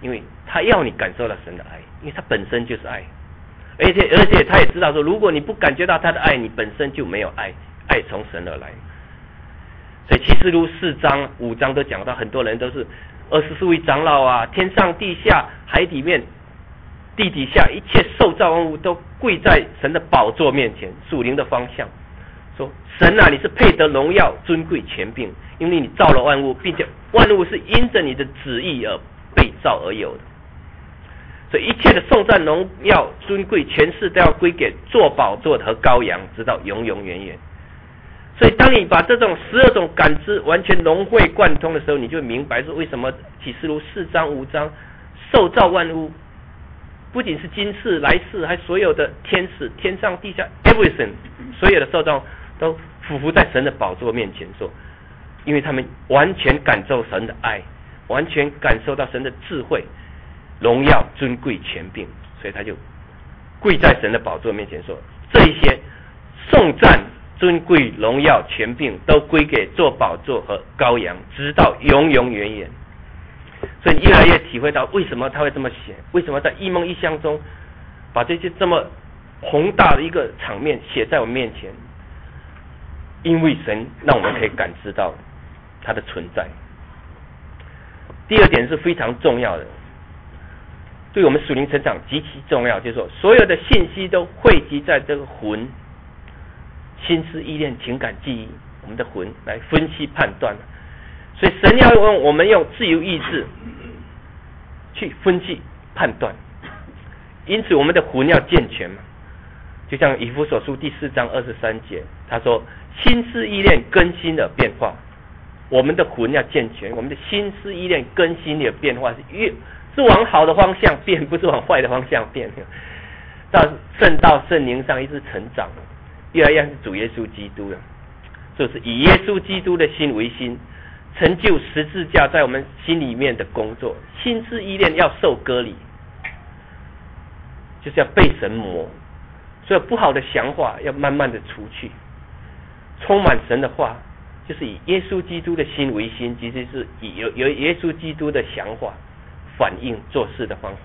因为他要你感受到神的爱，因为他本身就是爱，而且而且他也知道说，如果你不感觉到他的爱，你本身就没有爱，爱从神而来。所以启示录四章五章都讲到，很多人都是二十四位长老啊，天上地下海里面地底下一切受造万物都跪在神的宝座面前，属灵的方向说，神啊，你是配得荣耀尊贵权柄，因为你造了万物，并且万物是因着你的旨意而被造而有的，所以一切的颂赞荣耀尊贵权势都要归给坐宝座和羔羊，直到永永远远。所以当你把这种十二种感知完全融会贯通的时候，你就明白说为什么启示录四章五章受造万物不仅是今世来世，还所有的天使天上地下 everything 所有的受造都俯伏在神的宝座面前说，因为他们完全感受神的爱，完全感受到神的智慧荣耀尊贵权柄，所以他就跪在神的宝座面前说，这一些颂赞尊贵荣耀权柄都归给坐宝座和羔羊，直到永永远远。所以你越来越体会到为什么他会这么写，为什么在异梦异象中把这些这么宏大的一个场面写在我们面前，因为神让我们可以感知到他的存在。第二点是非常重要的，对我们属灵成长极其重要，就是说所有的信息都汇集在这个魂、心思意念情感记忆，我们的魂来分析判断。所以神要用我们用自由意志去分析判断，因此我们的魂要健全嘛。就像以弗所书第四章二十三节，他说心思意念更新的变化，我们的魂要健全，我们的心思意念更新的变化是越是往好的方向变，不是往坏的方向变，到圣道圣灵上一直成长，越来越是主耶稣基督了，就是以耶稣基督的心为心，成就十字架在我们心里面的工作，心思意念要受割礼，就是要被神磨，所以不好的想法要慢慢的除去，充满神的话，就是以耶稣基督的心为心，其实是以有有耶稣基督的想法反映做事的方法。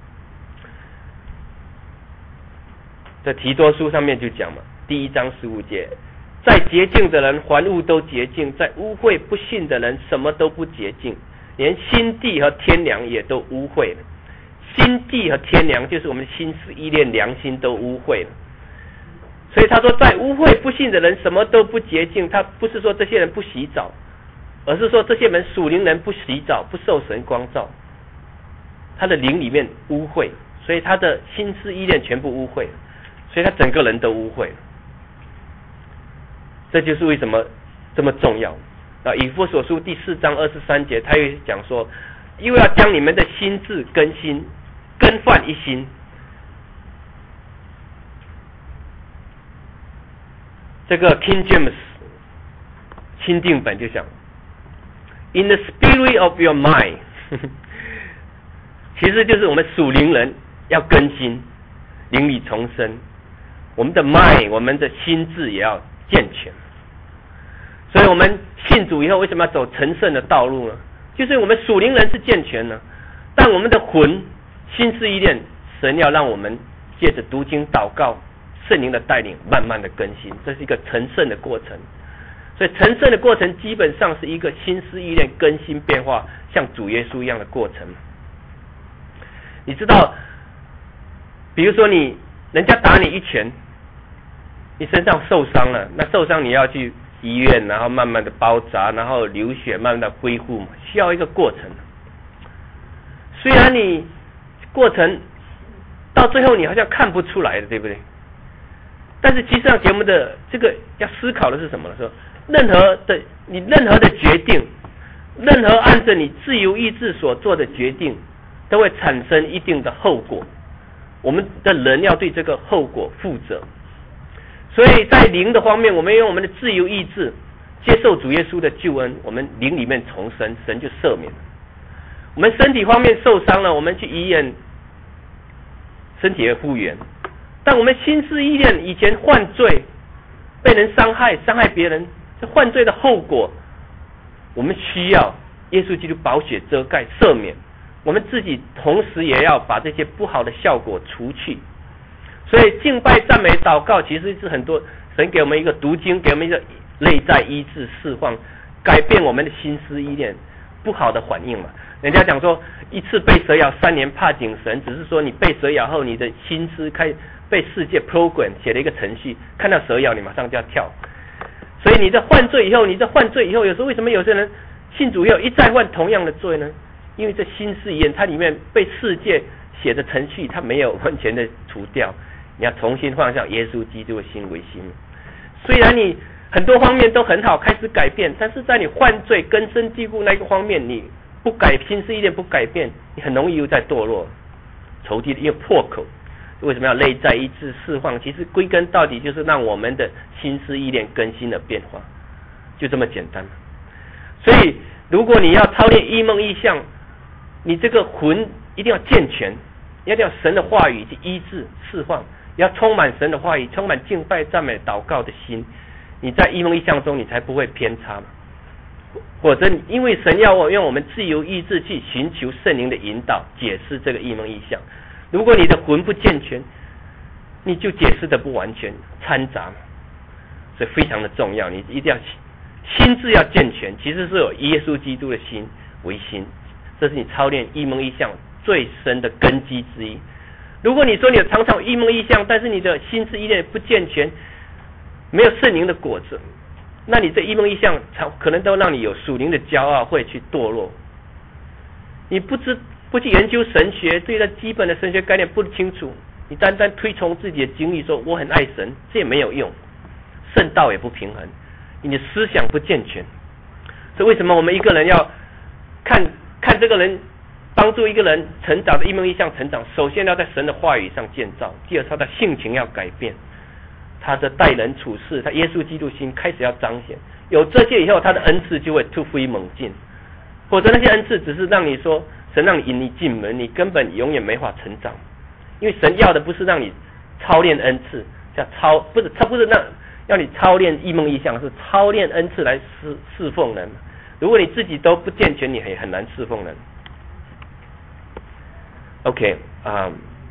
在提多书上面就讲嘛，第一章十五节，在洁净的人凡物都洁净，在污秽不信的人什么都不洁净，连心地和天良也都污秽了。心地和天良就是我们的心思意念良心都污秽了。所以他说在污秽不信的人什么都不洁净，他不是说这些人不洗澡，而是说这些人属灵人不洗澡，不受神光照，他的灵里面污秽，所以他的心思意念全部污秽了，所以他整个人都污秽了。这就是为什么这么重要啊！以弗所书第四章二十三节，他又讲说，因为要将你们的心智更新，更换一心。这个 King James 钦定本就讲 ，In the spirit of your mind 其实就是我们属灵人要更新，灵里重生，我们的 mind 我们的心智也要健全。所以我们信主以后为什么要走成圣的道路呢？就是我们属灵人是健全的，但我们的魂心思意念，神要让我们借着读经祷告圣灵的带领慢慢的更新，这是一个成圣的过程。所以成圣的过程基本上是一个心思意念更新变化，像主耶稣一样的过程。你知道，比如说你人家打你一拳，你身上受伤了，那受伤你要去医院，然后慢慢的包扎，然后流血，慢慢的恢复嘛，需要一个过程。虽然你过程到最后你好像看不出来的，对不对？但是其实上节目的这个要思考的是什么呢？说任何的你任何的决定，任何按着你自由意志所做的决定，都会产生一定的后果。我们的人要对这个后果负责。所以在灵的方面，我们用我们的自由意志接受主耶稣的救恩，我们灵里面重生，神就赦免了。我们身体方面受伤了，我们去医院，身体会复原。但我们心思意念以前犯罪，被人伤害，伤害别人，这犯罪的后果，我们需要耶稣基督宝血遮盖赦免， 我们自己同时也要把这些不好的效果除去。所以敬拜、赞美、祷告，其实是很多神给我们一个读经，给我们一个内在医治、释放，改变我们的心思意念不好的反应嘛。人家讲说，一次被蛇咬，三年怕井绳，只是说你被蛇咬后，你的心思开被世界 program 写了一个程序，看到蛇咬你马上就要跳。所以你在犯罪以后，你在犯罪以后，有时候为什么有些人信主以后一再犯同样的罪呢？因为这心思意念它里面被世界写的程序，它没有完全的除掉，你要重新放下耶稣基督的心为心。虽然你很多方面都很好，开始改变，但是在你犯罪根深蒂固那个方面，你不改心思意念不改变，你很容易又在堕落。仇敌的一个破口，为什么要内在医治释放？其实归根到底就是让我们的心思意念更新的变化，就这么简单。所以如果你要操练异梦异象，你这个魂一定要健全，一定要神的话语去医治释放，要充满神的话语，充满敬拜赞美祷告的心，你在异梦异象中你才不会偏差嘛。或者因为神要用我们自由意志去寻求圣灵的引导，解释这个异梦异象。如果你的魂不健全，你就解释的不完全，掺杂嘛。所以非常的重要，你一定要心智要健全，其实是有耶稣基督的心为心，这是你操练异梦异象最深的根基之一。如果你说你常常异梦异象，但是你的心智意念不健全，没有圣灵的果子，那你这异梦异象可能都让你有属灵的骄傲，会去堕落。你不知不去研究神学，对这基本的神学概念不清楚，你单单推崇自己的经历，说我很爱神，这也没有用，圣道也不平衡，你的思想不健全。所以为什么我们一个人要看看这个人，帮助一个人成长的异梦异象成长，首先要在神的话语上建造，第二他的性情要改变，他的待人处事，他耶稣基督心开始要彰显。有这些以后，他的恩赐就会突飞猛进。否则那些恩赐只是让你说神让你引你进门，你根本永远没法成长。因为神要的不是让你操练恩赐，叫操不是他不是让要你操练异梦异象，是操练恩赐来侍侍奉人。如果你自己都不健全，你也很难侍奉人。OK 啊、um,。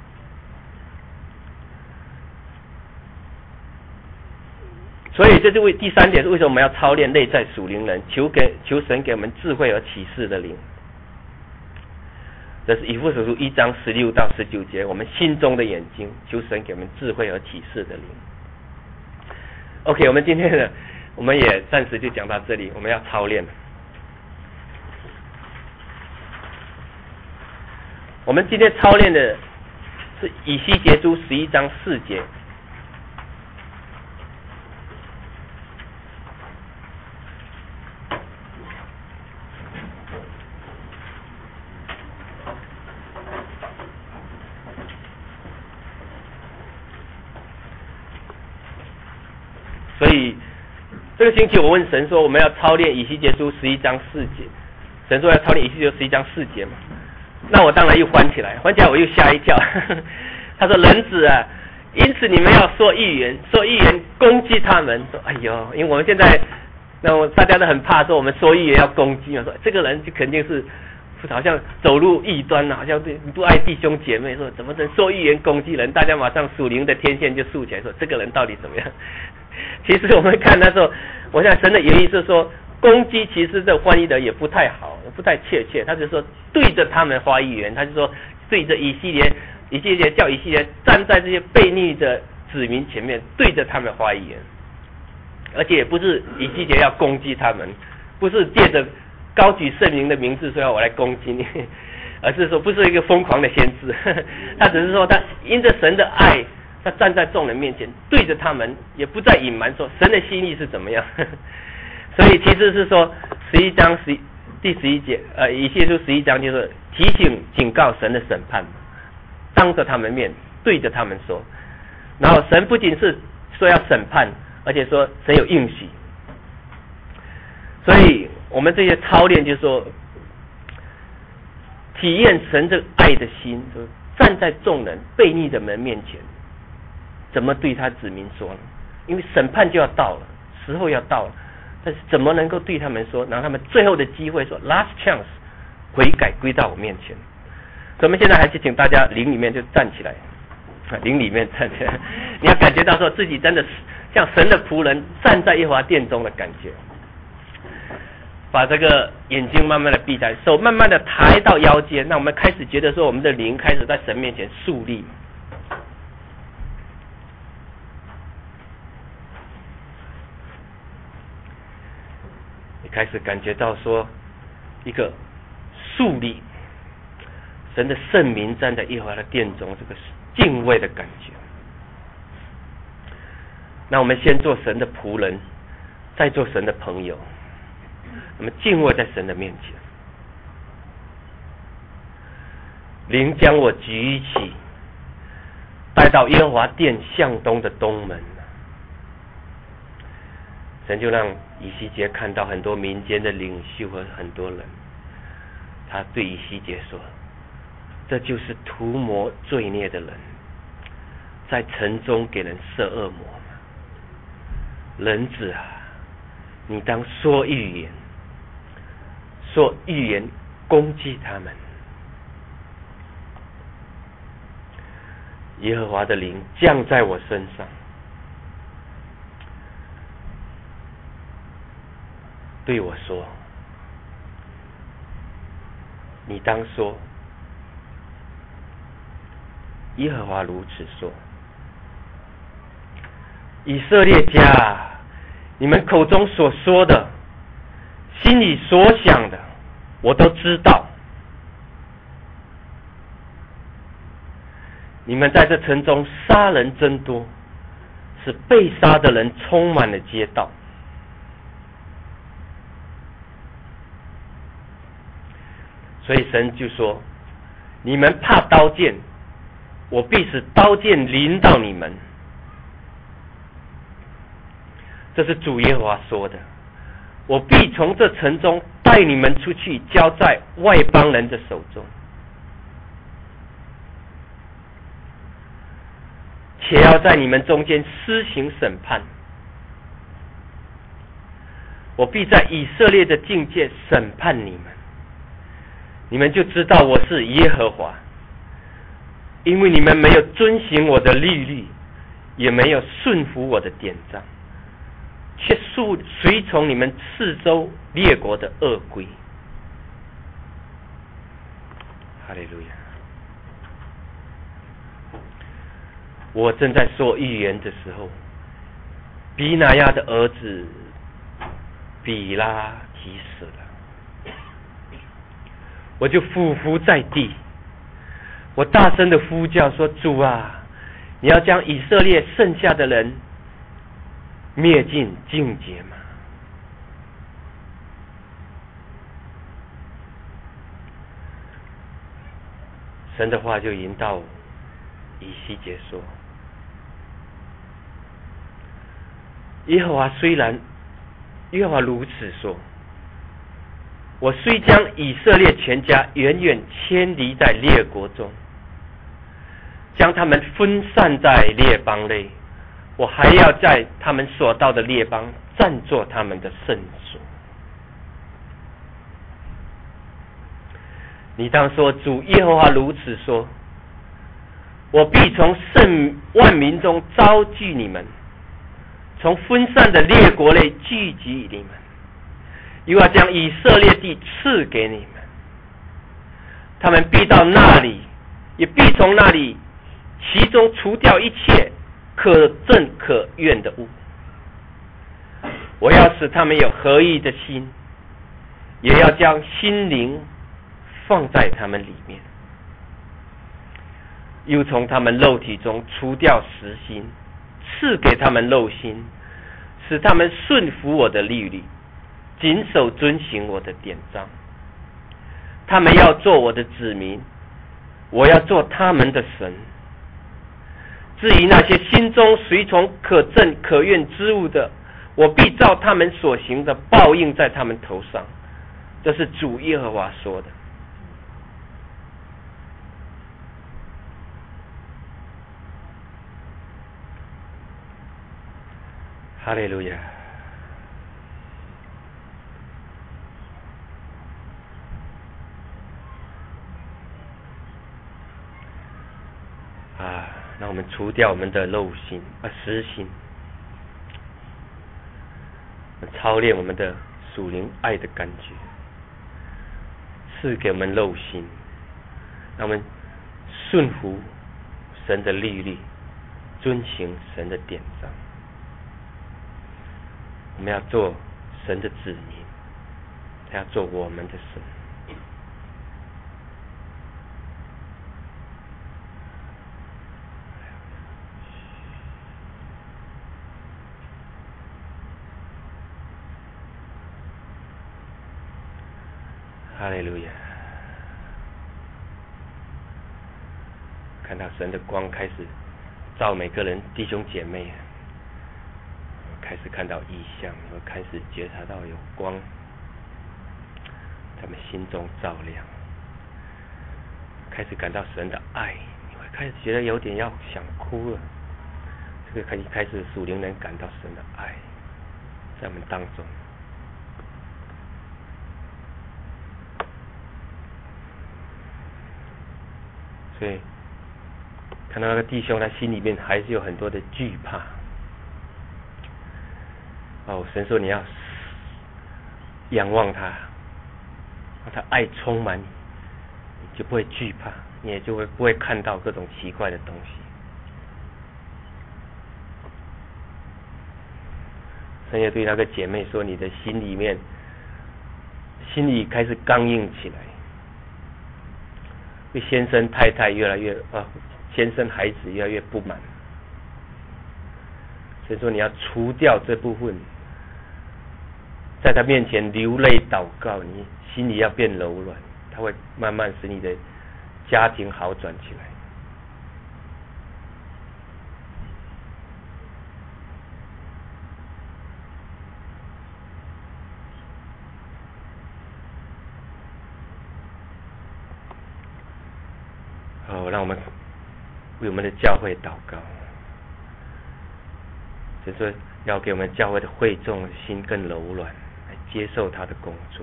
所以这就为第三点是为什么我们要操练内在属灵人，求给求神给我们智慧和启示的灵。这是以弗所书一章十六到十九节，我们心中的眼睛，求神给我们智慧和启示的灵。OK， 我们今天呢，我们也暂时就讲到这里，我们要操练。我们今天操练的是以西结书十一章四节。所以这个星期我问神说，我们要操练以西结书十一章四节，神说要操练以西结书十一章四节嘛，那我当然又翻起来，翻起来我又吓一跳。他说人子啊，因此你们要说预言，说预言攻击他们。说哎呦，因为我们现在那我大家都很怕说我们说预言要攻击嘛，说这个人就肯定是好像走入异端了，好像不爱弟兄姐妹，说怎么能说预言攻击人？大家马上属灵的天线就竖起来，说这个人到底怎么样？其实我们看他说，我想神的原意是说，攻击其实这翻译的也不太好，不太确切。他就说对着他们发预言，他就说对着以色列，以色列叫以色列站在这些悖逆的子民前面，对着他们发预言，而且也不是以色列要攻击他们，不是借着高举圣灵的名字说要我来攻击你，而是说不是一个疯狂的先知，他只是说他因着神的爱。他站在众人面前，对着他们，也不再隐瞒说神的心意是怎么样。所以其实是说十一章十第十一节，呃，以西结书十一章就是提醒警告神的审判，当着他们面对着他们说。然后神不仅是说要审判，而且说神有应许。所以我们这些操练就是说，体验神这爱的心，就是站在众人悖逆的门面前。怎么对他子民说呢？因为审判就要到了，时候要到了，但是怎么能够对他们说，让他们最后的机会说 last chance 悔改归到我面前？ 所以我们现在还是请大家灵里面就站起来，灵里面站起来，你要感觉到说自己真的是像神的仆人站在耶和华殿中的感觉。把这个眼睛慢慢的闭起来，手慢慢的抬到腰间，那我们开始觉得说我们的灵开始在神面前肃立。你开始感觉到说一个肃立，神的圣民站在耶和华的殿中，这个敬畏的感觉。那我们先做神的仆人，再做神的朋友，我们敬畏在神的面前。灵将我举起，带到耶和华殿向东的东门。神就让以西结看到很多民间的领袖和很多人，他对以西结说：这就是涂抹罪孽的人，在城中给人设恶魔。人子啊，你当说预言，说预言攻击他们。耶和华的灵降在我身上，对我说：你当说，耶和华如此说，以色列家，你们口中所说的，心里所想的，我都知道。你们在这城中杀人增多，使被杀的人充满了街道。所以神就说：你们怕刀剑，我必使刀剑临到你们。这是主耶和华说的，我必从这城中带你们出去，交在外邦人的手中，且要在你们中间施行审判。我必在以色列的境界审判你们，你们就知道我是耶和华，因为你们没有遵行我的律例，也没有顺服我的典章，却随从你们四周列国的恶规。哈利路亚！我正在说预言的时候，比拿亚的儿子比拉提死了，我就俯伏在地，我大声的呼叫说：主啊，你要将以色列剩下的人灭尽尽绝吗？神的话就引导以西结说：耶和华虽然，耶和华如此说，我虽将以色列全家远远迁离在列国中，将他们分散在列邦内，我还要在他们所到的列邦暂作他们的圣所。你当说：主耶和华如此说，我必从圣万民中招聚你们，从分散的列国内聚集你们，又要将以色列地赐给你们。他们必到那里，也必从那里其中除掉一切可憎可怨的物。我要使他们有合一的心，也要将心灵放在他们里面，又从他们肉体中除掉实心，赐给他们肉心，使他们顺服我的律例，谨守遵行我的典章。他们要做我的子民，我要做他们的神。至于那些心中随从可憎可怨之物的，我必照他们所行的报应在他们头上。这是主耶和华说的。哈利路亚！ 啊，让我们除掉我们的肉心啊实心，操练我们的属灵爱的感觉，赐给我们肉心，让我们顺服神的律例，遵行神的典章。我们要做神的子民，他要做我们的神。哈利路亚！看到神的光开始照每个人弟兄姐妹，开始看到异象，你会开始觉察到有光在我们心中照亮，开始感到神的爱，你会开始觉得有点要想哭了。这个可以开始属灵人感到神的爱在我们当中。所以看到那个弟兄，他心里面还是有很多的惧怕。哦，神说你要仰望他，让他爱充满你，你就不会惧怕，你也就会不会看到各种奇怪的东西。神也对那个姐妹说，你的心里面心里开始刚硬起来，对先生太太越来越啊，先生孩子越来越不满。所以说你要除掉这部分，在他面前流泪祷告，你心里要变柔软，他会慢慢使你的家庭好转起来。好，让我们为我们的教会祷告，就是要给我们教会的会众的心更柔软，来接受他的工作，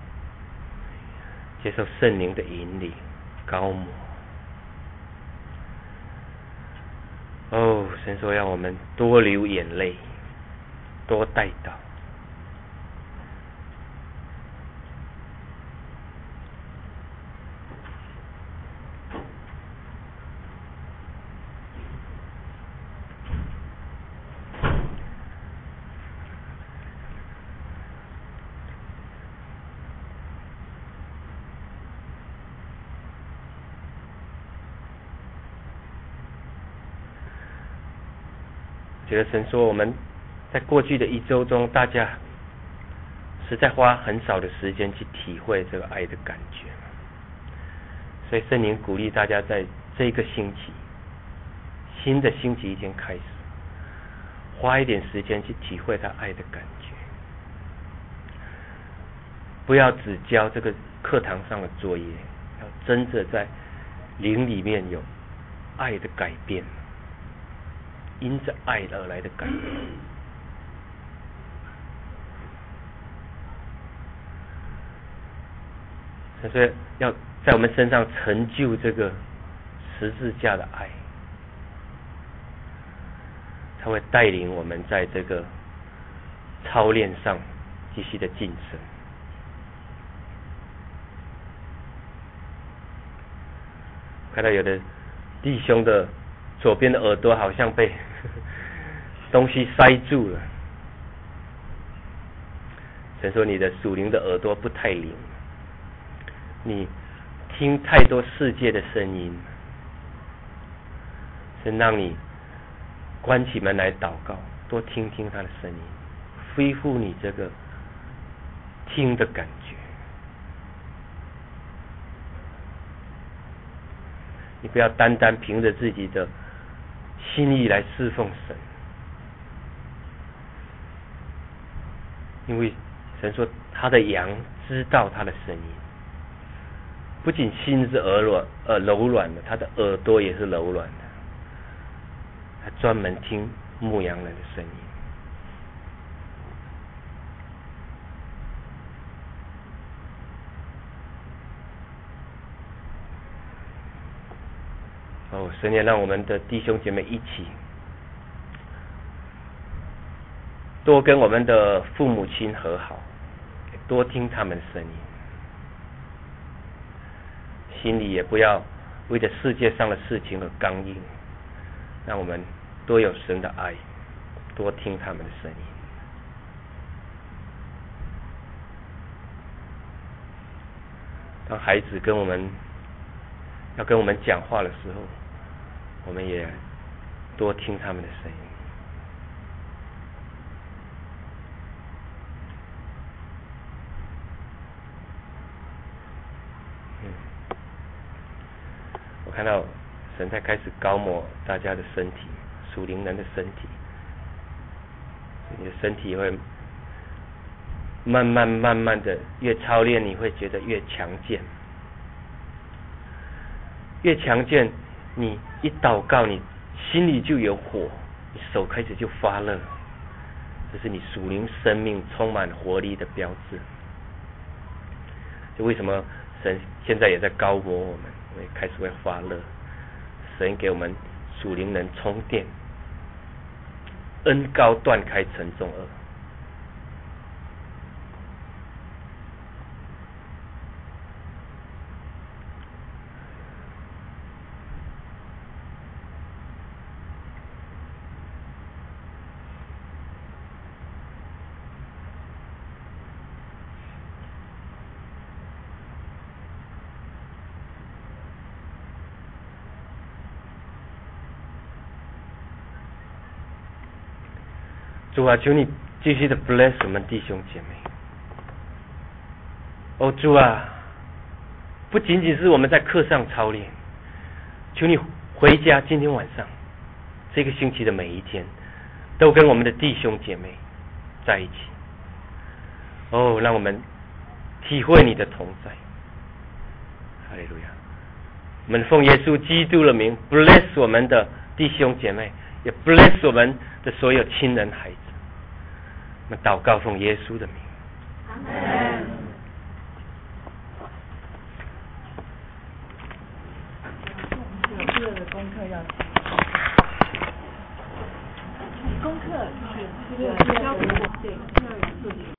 接受圣灵的引领、高摩。哦，神说让我们多流眼泪，多代祷。觉得神说我们在过去的一周中，大家实在花很少的时间去体会这个爱的感觉，所以圣灵鼓励大家在这个星期，新的星期一天开始，花一点时间去体会他爱的感觉，不要只教这个课堂上的作业，要真的在灵里面有爱的改变，因着爱而来的改变。所以要在我们身上成就这个十字架的爱，它会带领我们在这个操练上继续的晋升。看到有的弟兄的左边的耳朵好像被东西塞住了，神说你的属灵的耳朵不太灵，你听太多世界的声音，神让你关起门来祷告，多听听他的声音，恢复你这个听的感觉。你不要单单凭着自己的心意来侍奉神，因为神说他的羊知道他的声音，不仅心是耳软呃柔软的，他的耳朵也是柔软的，他专门听牧羊人的声音。 哦，神也让我们的弟兄姐妹一起多跟我们的父母亲和好，多听他们的声音，心里也不要为着世界上的事情而刚硬，让我们多有神的爱，多听他们的声音。当孩子跟我们要跟我们讲话的时候，我们也多听他们的声音。嗯，我看到神在开始高摩大家的身体，属灵人的身体，你的身体会慢慢慢慢的越操练，你会觉得越强健，越强健，你一祷告，你心里就有火，你手开始就发热，这是你属灵生命充满活力的标志。就为什么神现在也在高摩我们，我们开始会发热，神给我们属灵人充电，恩高断开沉重恶。主啊，求你继续的 bless 我们弟兄姐妹。哦，主啊，不仅仅是我们在课上操练，求你回家今天晚上，这个星期的每一天，都跟我们的弟兄姐妹在一起。哦，让我们体会你的同在。哈利路亚！我们奉耶稣基督的名 bless 我们的弟兄姐妹，也 bless 我们的所有亲人孩子。我们祷告奉耶稣的名。阿们。 有这个功课要功课是这个要有对要有自己。